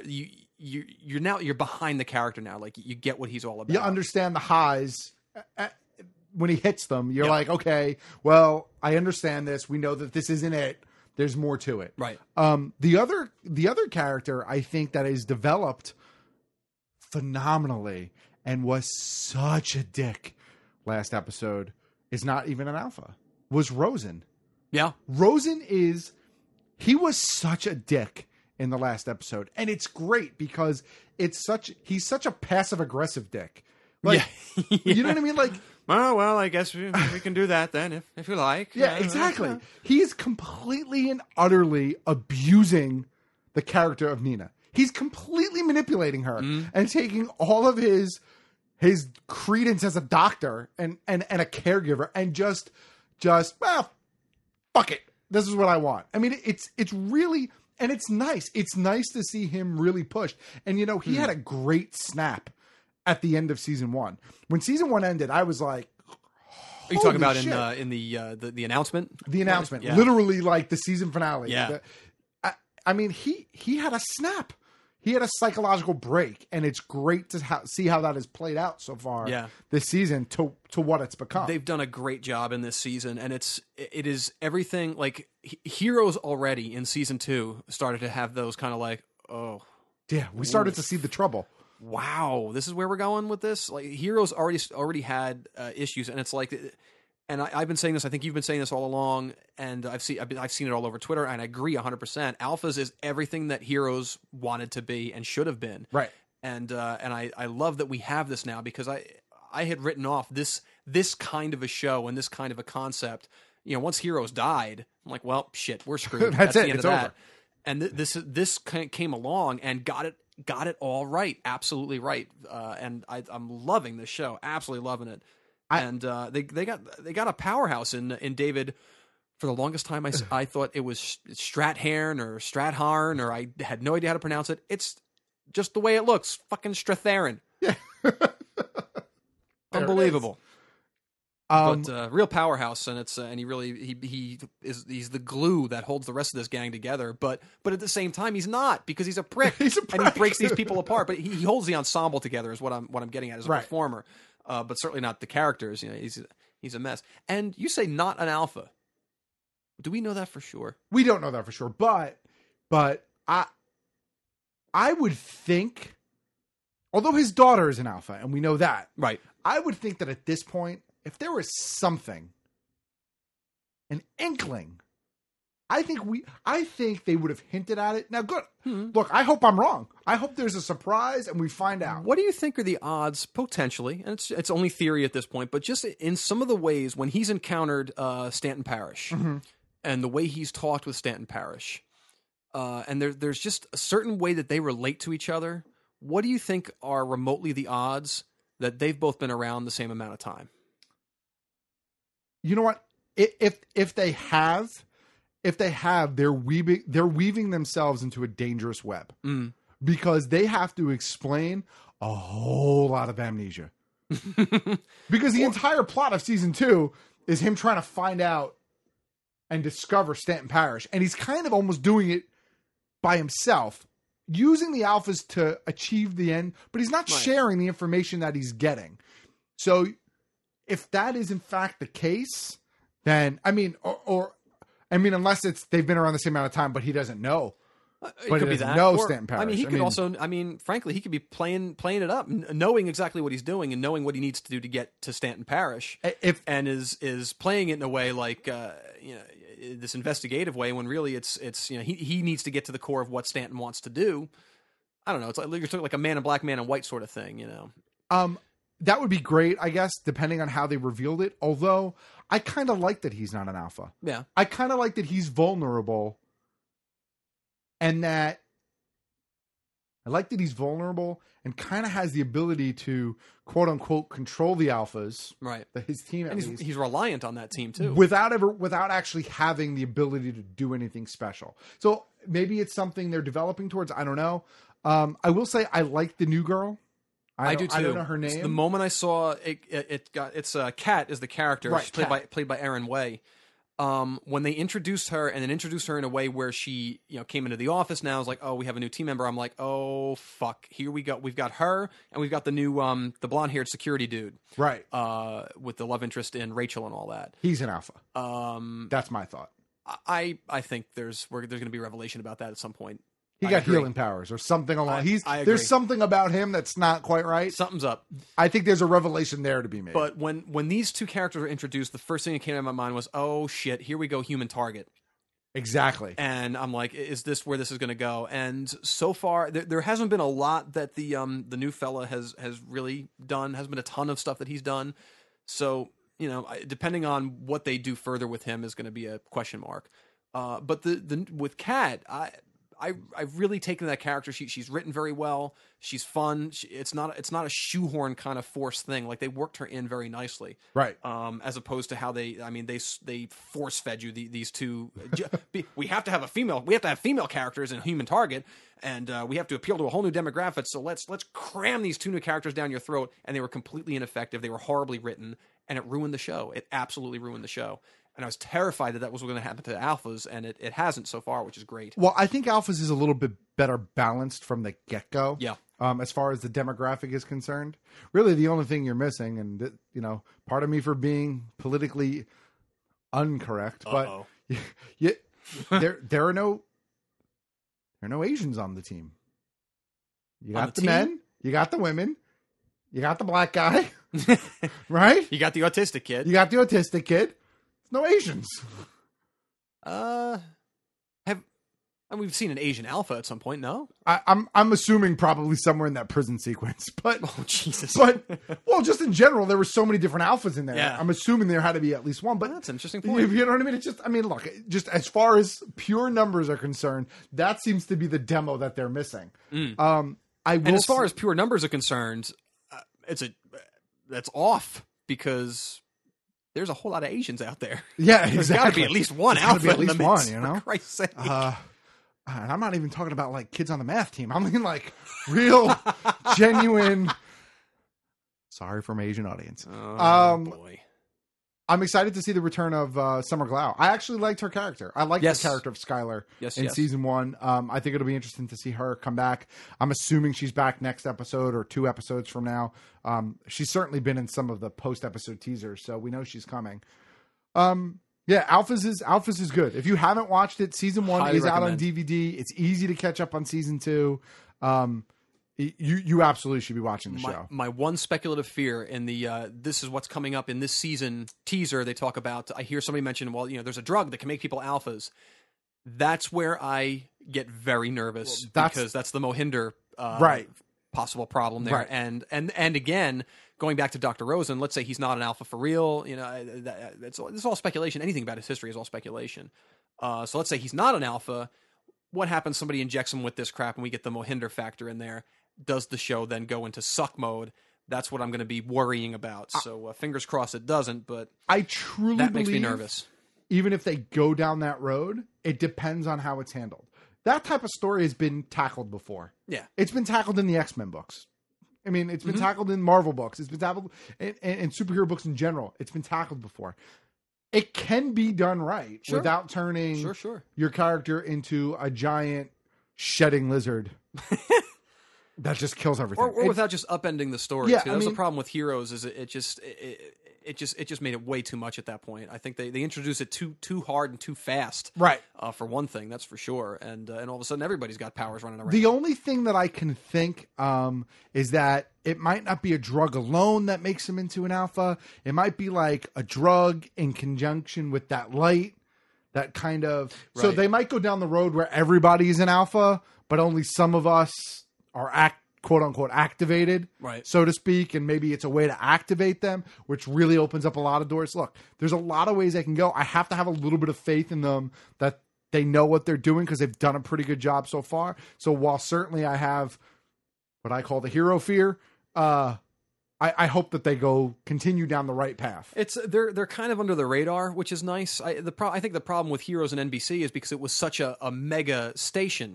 S2: you're behind the character now. Like you get what he's all about.
S1: You understand the highs. When he hits them, you're like, okay, well, I understand this. We know that this isn't it. There's more to it.
S2: Right.
S1: The other character I think that is developed phenomenally and was such a dick last episode is not even an alpha. Was Rosen.
S2: Yeah.
S1: Rosen he was such a dick in the last episode. And it's great because he's such a passive aggressive dick. Like, you know what I mean? Like,
S2: well, I guess we can do that then if you like.
S1: Yeah, exactly. He's completely and utterly abusing the character of Nina. He's completely manipulating her and taking all of his credence as a doctor and a caregiver and just well, fuck it. This is what I want. I mean, it's really, and it's nice. It's nice to see him really pushed. And you know, he had a great snap at the end of season 1. When season 1 ended, I was like,
S2: are you talking about
S1: shit.
S2: in the announcement?
S1: The announcement,
S2: yeah.
S1: Literally like the season finale.
S2: Yeah.
S1: I mean, he had a snap. He had a psychological break, and it's great to see how that has played out so far this season to what it's become.
S2: They've done a great job in this season, and it is everything. Like Heroes already in season 2 started to have those kind of like, oh.
S1: Yeah, we started to see the trouble.
S2: Wow, this is where we're going with this. Like Heroes already had issues, and it's like, and I've been saying this. I think you've been saying this all along, and I've seen it all over Twitter, and I agree 100%. Alphas is everything that Heroes wanted to be and should have been,
S1: right?
S2: And I love that we have this now because I had written off this kind of a show and this kind of a concept. You know, once Heroes died, I'm like, well, shit, we're screwed.
S1: That's it.
S2: The end
S1: it's
S2: of that.
S1: over.
S2: And this came along and got it all right, absolutely right. And I'm loving this show, absolutely loving it. They got a powerhouse in David. For the longest time, I thought it was Strathairn or Stratharn, or I had no idea how to pronounce it. It's just the way it looks, fucking Strathairn.
S1: Yeah,
S2: unbelievable. But real powerhouse, and it's and he's the glue that holds the rest of this gang together. But at the same time, he's not, because he's a prick. And he breaks these people apart. But he holds the ensemble together, is what I'm getting at as a performer. But certainly not the characters. You know, he's a mess. And you say not an alpha. Do we know that for sure?
S1: We don't know that for sure, but I would think, although his daughter is an alpha, and we know that,
S2: right?
S1: I would think that at this point, if there was something, an inkling, I think they would have hinted at it. Now, good. Look, I hope I'm wrong. I hope there's a surprise and we find out.
S2: What do you think are the odds, potentially, and it's only theory at this point, but just in some of the ways when he's encountered Stanton Parrish and the way he's talked with Stanton Parrish, and there's just a certain way that they relate to each other. What do you think are remotely the odds that they've both been around the same amount of time?
S1: You know what? If they have, they're weaving themselves into a dangerous web because they have to explain a whole lot of amnesia. Because the entire plot of season 2 is him trying to find out and discover Stanton Parrish, and he's kind of almost doing it by himself, using the alphas to achieve the end, but he's not sharing the information that he's getting. So if that is in fact the case, then unless they've been around the same amount of time, but he doesn't know. But
S2: could
S1: he
S2: be
S1: doesn't
S2: that.
S1: know Stanton Parrish.
S2: I mean, he could also. I mean, frankly, he could be playing it up, knowing exactly what he's doing and knowing what he needs to do to get to Stanton Parrish, and is playing it in a way like this investigative way, when really it's he needs to get to the core of what Stanton wants to do. I don't know. It's like you're talking like a man in black, man in white sort of thing,
S1: That would be great, I guess, depending on how they revealed it. Although I kind of like that he's not an alpha.
S2: Yeah.
S1: I kind of like that he's vulnerable. And that I like that he's vulnerable and kind of has the ability to, quote unquote, control the alphas.
S2: Right.
S1: His team,
S2: and he's reliant on that team too.
S1: Without actually having the ability to do anything special. So maybe it's something they're developing towards. I don't know. I will say I like the new girl.
S2: I do too.
S1: I don't know her name.
S2: The moment I saw it's Kat is the character.
S1: Right,
S2: She's played by Erin Way. When they introduced her and then introduced her in a way where she, came into the office now, I was like, oh, we have a new team member. I'm like, oh, fuck. Here we go. We've got her and we've got the new, the blonde haired security dude.
S1: Right.
S2: With the love interest in Rachel and all that.
S1: He's an alpha. That's my thought.
S2: I think there's going to be a revelation about that at some point.
S1: He got healing powers or something along.
S2: I agree.
S1: There's something about him that's not quite right.
S2: Something's up.
S1: I think there's a revelation there to be made.
S2: But when these two characters were introduced, the first thing that came to my mind was, oh shit, here we go, human target.
S1: Exactly.
S2: And I'm like, is this where this is going to go? And so far, there hasn't been a lot that the new fella has really done. Hasn't been a ton of stuff that he's done. So, depending on what they do further with him is going to be a question mark. But with Kat, I've really taken that character. She's written very well. She's fun. It's not a shoehorn kind of forced thing. Like they worked her in very nicely,
S1: right?
S2: As opposed to how they force fed you these two. We have to have female characters in Human Target, and we have to appeal to a whole new demographic. So let's cram these two new characters down your throat. And they were completely ineffective. They were horribly written, and it ruined the show. It absolutely ruined the show. And I was terrified that was going to happen to Alphas, and it hasn't so far, which is great.
S1: Well, I think Alphas is a little bit better balanced from the get-go.
S2: Yeah.
S1: As far as the demographic is concerned. Really, the only thing you're missing, and, part of me for being politically incorrect, but there are no Asians on the team. You got the men, you got the women, you got the black guy, right?
S2: You got the autistic kid.
S1: No Asians.
S2: We've seen an Asian alpha at some point. No,
S1: I'm assuming probably somewhere in that prison sequence. But
S2: oh Jesus!
S1: But just in general, there were so many different alphas in there.
S2: Yeah.
S1: I'm assuming there had to be at least one. But
S2: that's an interesting point.
S1: You know what I mean? Look, just as far as pure numbers are concerned, that seems to be the demo that they're missing.
S2: And as far as pure numbers are concerned, that's off because there's a whole lot of Asians out there.
S1: Yeah, exactly.
S2: There's got to be at least one alpha.
S1: Be at least one,
S2: For Christ's sake.
S1: And I'm not even talking about like kids on the math team. I mean like real, genuine. Sorry from Asian audience.
S2: Oh, boy.
S1: I'm excited to see the return of Summer Glau. I actually liked her character. I liked the character of Skylar in season 1. I think it'll be interesting to see her come back. I'm assuming she's back next episode or 2 episodes from now. She's certainly been in some of the post-episode teasers, so we know she's coming. Alphas is good. If you haven't watched it, season 1
S2: highly
S1: is
S2: recommend.
S1: out on DVD. It's easy to catch up on season 2. You absolutely should be watching the show.
S2: My one speculative fear in the this is what's coming up in this season teaser, they talk about, I hear somebody mention, there's a drug that can make people alphas. That's where I get very nervous because that's the Mohinder possible problem there.
S1: Right.
S2: And again, going back to Dr. Rosen, let's say he's not an alpha for real. It's all speculation. Anything about his history is all speculation. So let's say he's not an alpha. What happens? Somebody injects him with this crap and we get the Mohinder factor in there. Does the show then go into suck mode? That's what I'm going to be worrying about. So fingers crossed it doesn't, but
S1: I truly
S2: that makes me nervous.
S1: Even if they go down that road, it depends on how it's handled. That type of story has been tackled before.
S2: Yeah.
S1: It's been tackled in the X-Men books. I mean, it's been tackled in Marvel books. It's been tackled in superhero books in general. It's been tackled before. It can be done right without turning your character into a giant shedding lizard. That just kills everything.
S2: Or without just upending the story, too. That's the problem with Heroes, is it just made it way too much at that point. I think they introduced it too hard and too fast.
S1: Right.
S2: For one thing, that's for sure. And all of a sudden, everybody's got powers running around.
S1: The only thing that I can think is that it might not be a drug alone that makes him into an alpha. It might be like a drug in conjunction with that light, that kind of... Right. So they might go down the road where everybody's an alpha, but only some of us are quote unquote activated,
S2: right,
S1: so to speak, and maybe it's a way to activate them, which really opens up a lot of doors. Look, there's a lot of ways they can go. I have to have a little bit of faith in them that they know what they're doing because they've done a pretty good job so far. So while certainly I have what I call the hero fear, I hope that they continue down the right path.
S2: They're kind of under the radar, which is nice. I think the problem with Heroes and NBC is because it was such a mega station.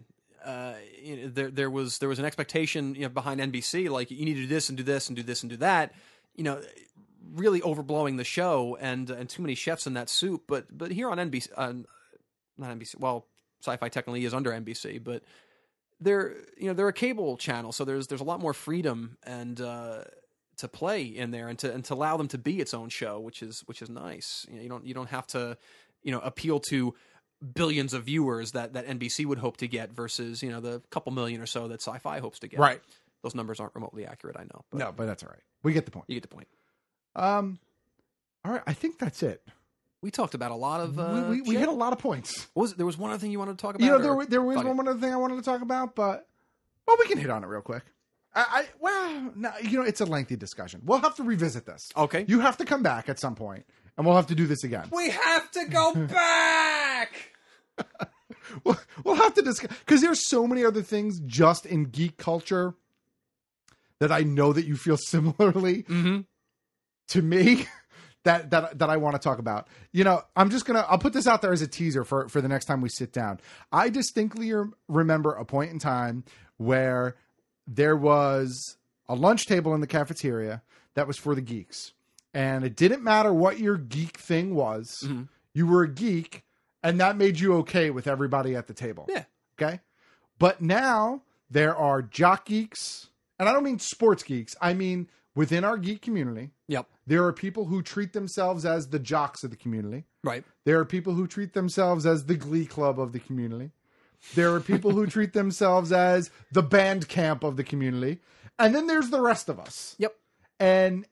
S2: there was an expectation behind NBC, like you need to do this and do this and do this and do that, really overblowing the show and too many chefs in that soup. But here on NBC, not NBC. Well, Sci-Fi technically is under NBC, but they're a cable channel, so there's a lot more freedom and to play in there and to allow them to be its own show, which is nice. You don't have to appeal to billions of viewers that NBC would hope to get versus the couple million or so that Sci-Fi hopes to get.
S1: Right.
S2: Those numbers aren't remotely accurate, I know.
S1: No, but that's all right. We get the point.
S2: You get the point.
S1: All right, I think that's it.
S2: We talked about a lot of.
S1: We hit a lot of points.
S2: There was one other thing you wanted to talk about?
S1: There was one other thing I wanted to talk about, but we can hit on it real quick. It's a lengthy discussion. We'll have to revisit this.
S2: Okay.
S1: You have to come back at some point, and we'll have to do this again.
S2: We have to go back.
S1: We'll have to discuss, because there's so many other things just in geek culture that I know that you feel similarly to me that I want to talk about. I'll put this out there as a teaser for the next time we sit down. I distinctly remember a point in time where there was a lunch table in the cafeteria that was for the geeks. And it didn't matter what your geek thing was. Mm-hmm. You were a geek, and that made you okay with everybody at the table.
S2: Yeah.
S1: Okay? But now there are jock geeks, and I don't mean sports geeks. I mean within our geek community.
S2: Yep.
S1: There are people who treat themselves as the jocks of the community.
S2: Right.
S1: There are people who treat themselves as the glee club of the community. There are people who treat themselves as the band camp of the community. And then there's the rest of us.
S2: Yep.
S1: And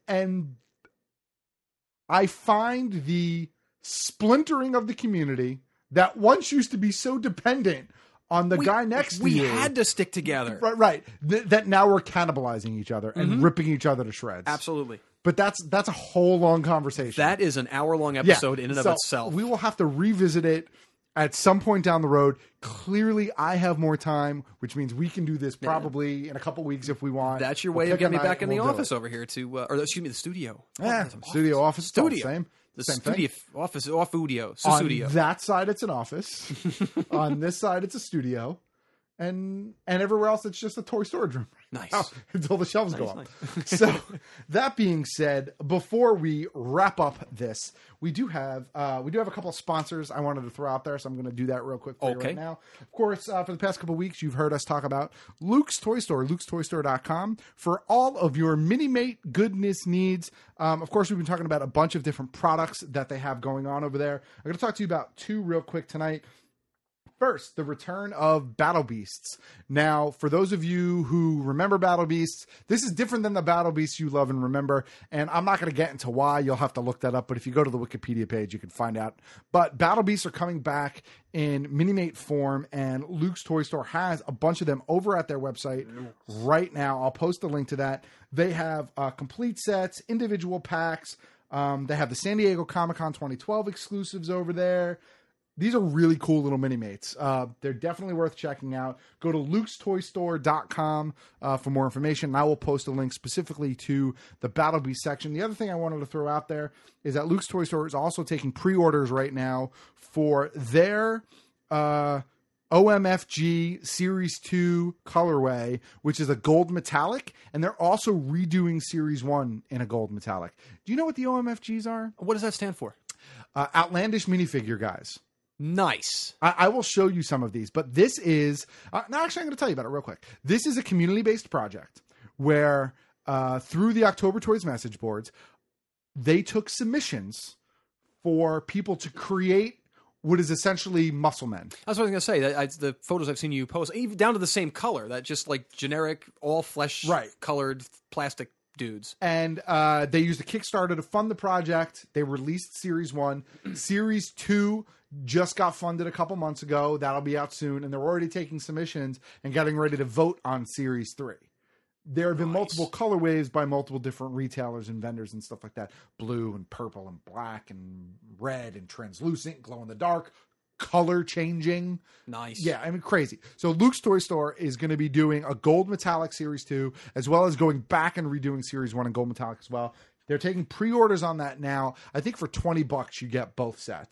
S1: I find the splintering of the community that once used to be so dependent on the guy next to you.
S2: We had to stick together.
S1: Right. That now we're cannibalizing each other and ripping each other to shreds.
S2: Absolutely.
S1: But that's a whole long conversation.
S2: That is an hour-long episode in and of itself.
S1: We will have to revisit it at some point down the road. Clearly, I have more time, which means we can do this probably in a couple weeks if we want.
S2: That's your way of getting me back in the office over here the studio.
S1: Yeah, studio, office,
S2: studio.
S1: Same.
S2: The
S1: Same
S2: studio,
S1: thing.
S2: office, studio.
S1: On that side, it's an office. On this side, it's a studio. And everywhere else, it's just a toy storage room.
S2: Nice.
S1: Until the shelves go up.
S2: Nice.
S1: So that being said, before we wrap up this, we do have a couple of sponsors I wanted to throw out there. So I'm going to do that real quick for you right now. Of course, for the past couple of weeks, you've heard us talk about Luke's Toy Store, lukestoystore.com, for all of your Mini-Mate goodness needs. Of course, we've been talking about a bunch of different products that they have going on over there. I'm going to talk to you about two real quick tonight. First, the return of Battle Beasts. Now, for those of you who remember Battle Beasts, this is different than the Battle Beasts you love and remember, and I'm not going to get into why. You'll have to look that up, but if you go to the Wikipedia page, you can find out. But Battle Beasts are coming back in Mini-Mate form, and Luke's Toy Store has a bunch of them over at their website right now. I'll post a link to that. They have complete sets, individual packs. They have the San Diego Comic-Con 2012 exclusives over there. These are really cool little Mini-Mates. They're definitely worth checking out. Go to lukestoystore.com for more information, and I will post a link specifically to the Battle Beast section. The other thing I wanted to throw out there is that Luke's Toy Store is also taking pre-orders right now for their OMFG Series 2 colorway, which is a gold metallic, and they're also redoing Series 1 in a gold metallic. Do you know what the OMFGs are?
S2: What does that stand for?
S1: Outlandish Minifigure Guys.
S2: Nice.
S1: I will show you some of these, but this is now actually I'm going to tell you about it real quick. This is a community-based project where through the October Toys message boards, they took submissions for people to create what is essentially muscle men.
S2: That's what I was going to say. The photos I've seen you post, even down to the same color, that just like generic, all flesh colored plastic dudes.
S1: And they used a Kickstarter to fund the project. They released Series 1. Series 2 just got funded a couple months ago. That'll be out soon. And they're already taking submissions and getting ready to vote on Series 3. There have been multiple colorways by multiple different retailers and vendors and stuff like that. Blue and purple and black and red and translucent, glow in the dark, color changing.
S2: Nice.
S1: Yeah, I mean, crazy. So Luke's Toy Store is going to be doing a gold metallic Series 2, as well as going back and redoing Series 1 in gold metallic as well. They're taking pre-orders on that now. I think for $20 you get both sets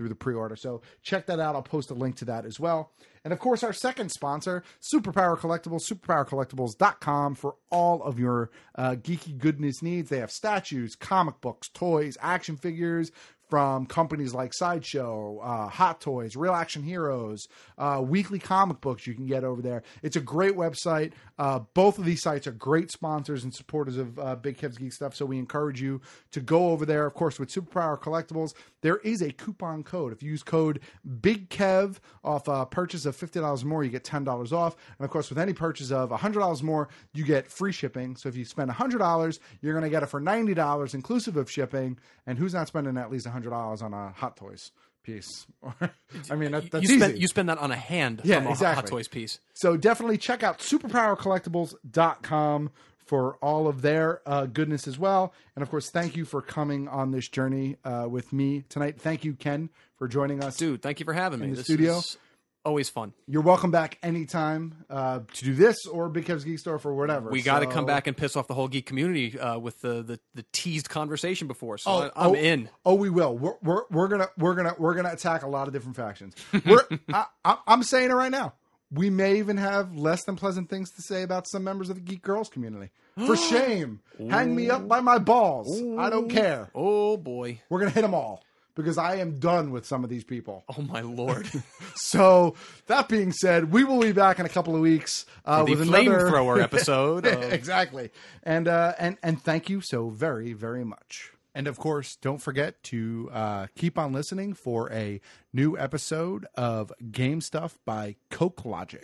S1: through the pre-order. So check that out. I'll post a link to that as well. And of course, our second sponsor, Superpower Collectibles, superpowercollectibles.com for all of your geeky goodness needs. They have statues, comic books, toys, action figures from companies like Sideshow, Hot Toys, Real Action Heroes, weekly comic books you can get over there. It's a great website. Both of these sites are great sponsors and supporters of Big Kev's Geek Stuff, so we encourage you to go over there. Of course, with Superpower Collectibles, there is a coupon code. If you use code BIGKEV off a purchase of $50 more, you get $10 off. And of course, with any purchase of $100 more, you get free shipping. So if you spend $100, you're going to get it for $90 inclusive of shipping. And who's not spending at least $100 on a Hot Toys piece? I mean, that's easy.
S2: You spend that on a hand from a Hot Toys piece.
S1: So definitely check out superpowercollectibles.com for all of their goodness as well. And of course, thank you for coming on this journey with me tonight. Thank you, Ken, for joining us.
S2: Dude, thank you for having me.
S1: In the studio.
S2: Is always fun.
S1: You're welcome back anytime to do this or Big Kev's Geek Store for whatever.
S2: We got to come back and piss off the whole geek community with the teased conversation before. So I'm in.
S1: Oh, we will. We're gonna attack a lot of different factions. I'm saying it right now. We may even have less than pleasant things to say about some members of the Geek Girls community. For shame. Hang me up by my balls. Ooh. I don't care.
S2: Oh, boy.
S1: We're going to hit them all because I am done with some of these people.
S2: Oh, my Lord.
S1: So, that being said, we will be back in a couple of weeks with another
S2: flamethrower episode.
S1: Exactly. And thank you so very, very much. And of course, don't forget to keep on listening for a new episode of Game Stuff by Coke Logic.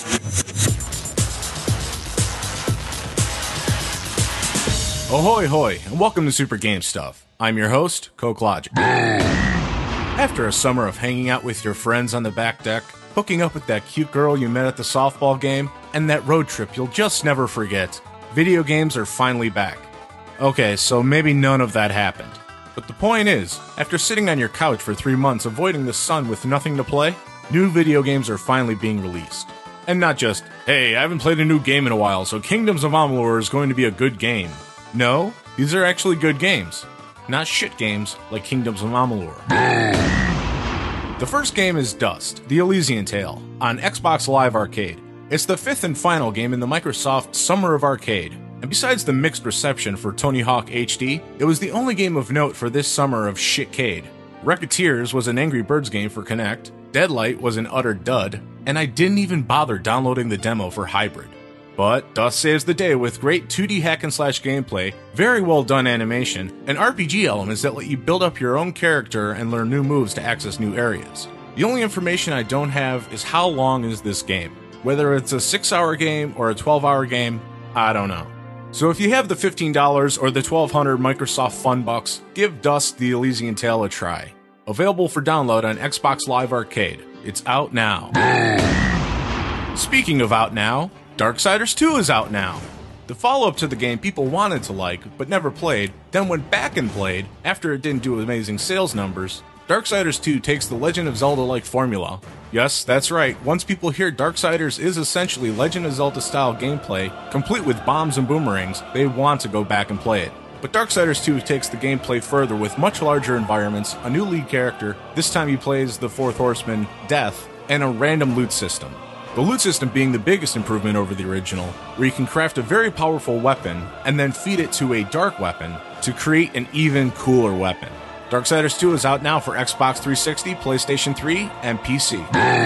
S3: Ahoy hoy, and welcome to Super Game Stuff. I'm your host, Coke Logic. After a summer of hanging out with your friends on the back deck, hooking up with that cute girl you met at the softball game, and that road trip you'll just never forget, video games are finally back. Okay, so maybe none of that happened. But the point is, after sitting on your couch for 3 months avoiding the sun with nothing to play, new video games are finally being released. And not just, hey, I haven't played a new game in a while, so Kingdoms of Amalur is going to be a good game. No, these are actually good games. Not shit games like Kingdoms of Amalur. The first game is Dust, the Elysian Tale, on Xbox Live Arcade. It's the fifth and final game in the Microsoft Summer of Arcade. And besides the mixed reception for Tony Hawk HD, it was the only game of note for this summer of shitcade. Racketeers was an Angry Birds game for Kinect, Deadlight was an utter dud, and I didn't even bother downloading the demo for Hybrid. But Dust saves the day with great 2D hack-and-slash gameplay, very well done animation, and RPG elements that let you build up your own character and learn new moves to access new areas. The only information I don't have is how long is this game. Whether it's a 6-hour game or a 12-hour game, I don't know. So if you have the $15 or the $1,200 Microsoft Fun Bucks, give Dust the Elysian Tale a try. Available for download on Xbox Live Arcade. It's out now. Speaking of out now, Darksiders 2 is out now. The follow-up to the game people wanted to like, but never played, then went back and played after it didn't do amazing sales numbers. Darksiders 2 takes the Legend of Zelda-like formula. Yes, that's right, once people hear Darksiders is essentially Legend of Zelda-style gameplay, complete with bombs and boomerangs, they want to go back and play it. But Darksiders 2 takes the gameplay further with much larger environments, a new lead character, this time he plays the fourth horseman, Death, and a random loot system. The loot system being the biggest improvement over the original, where you can craft a very powerful weapon and then feed it to a dark weapon to create an even cooler weapon. Darksiders 2 is out now for Xbox 360, PlayStation 3, and PC.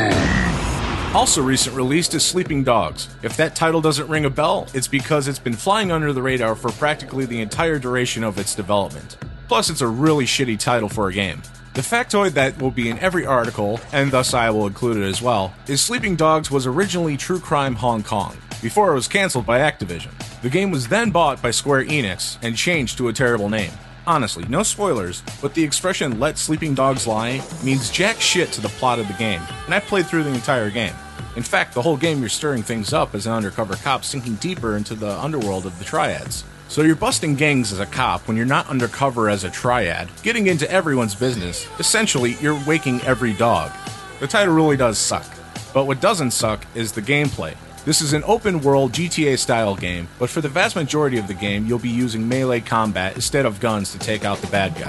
S3: Also recent released is Sleeping Dogs. If that title doesn't ring a bell, it's because it's been flying under the radar for practically the entire duration of its development. Plus, it's a really shitty title for a game. The factoid that will be in every article, and thus I will include it as well, is Sleeping Dogs was originally True Crime Hong Kong, before it was cancelled by Activision. The game was then bought by Square Enix and changed to a terrible name. Honestly, no spoilers, but the expression "let sleeping dogs lie" means jack shit to the plot of the game, and I played through the entire game. In fact, the whole game you're stirring things up as an undercover cop sinking deeper into the underworld of the Triads. So you're busting gangs as a cop when you're not undercover as a triad, getting into everyone's business. Essentially, you're waking every dog. The title really does suck. But what doesn't suck is the gameplay. This is an open-world GTA-style game, but for the vast majority of the game, you'll be using melee combat instead of guns to take out the bad guys.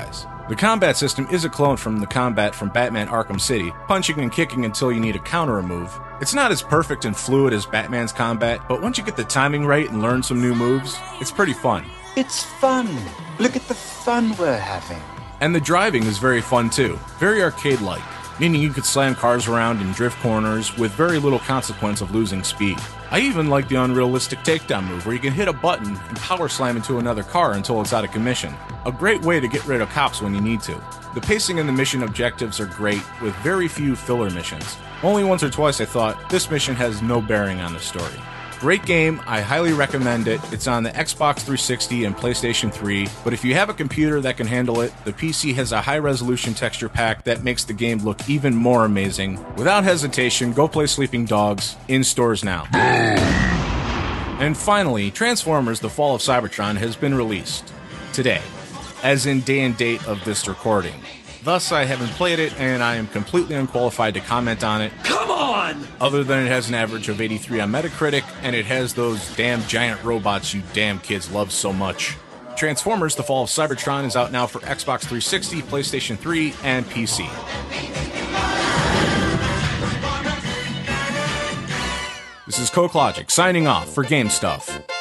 S3: The combat system is a clone from the combat from Batman Arkham City, punching and kicking until you need a counter move. It's not as perfect and fluid as Batman's combat, but once you get the timing right and learn some new moves, it's pretty fun.
S4: It's fun. Look at the fun we're having.
S3: And the driving is very fun too, very arcade-like, meaning you could slam cars around and drift corners with very little consequence of losing speed. I even like the unrealistic takedown move where you can hit a button and power slam into another car until it's out of commission. A great way to get rid of cops when you need to. The pacing and the mission objectives are great, with very few filler missions. Only once or twice I thought, this mission has no bearing on the story. Great game, I highly recommend it. It's on the Xbox 360 and PlayStation 3, but if you have a computer that can handle it, the PC has a high-resolution texture pack that makes the game look even more amazing. Without hesitation, go play Sleeping Dogs, in stores now. And finally, Transformers: The Fall of Cybertron has been released. Today. As in day and date of this recording. Thus, I haven't played it, and I am completely unqualified to comment on it.
S5: Come on!
S3: Other than it has an average of 83 on Metacritic, and it has those damn giant robots you damn kids love so much. Transformers: The Fall of Cybertron is out now for Xbox 360, PlayStation 3, and PC. This is Coke Logic, signing off for Game Stuff.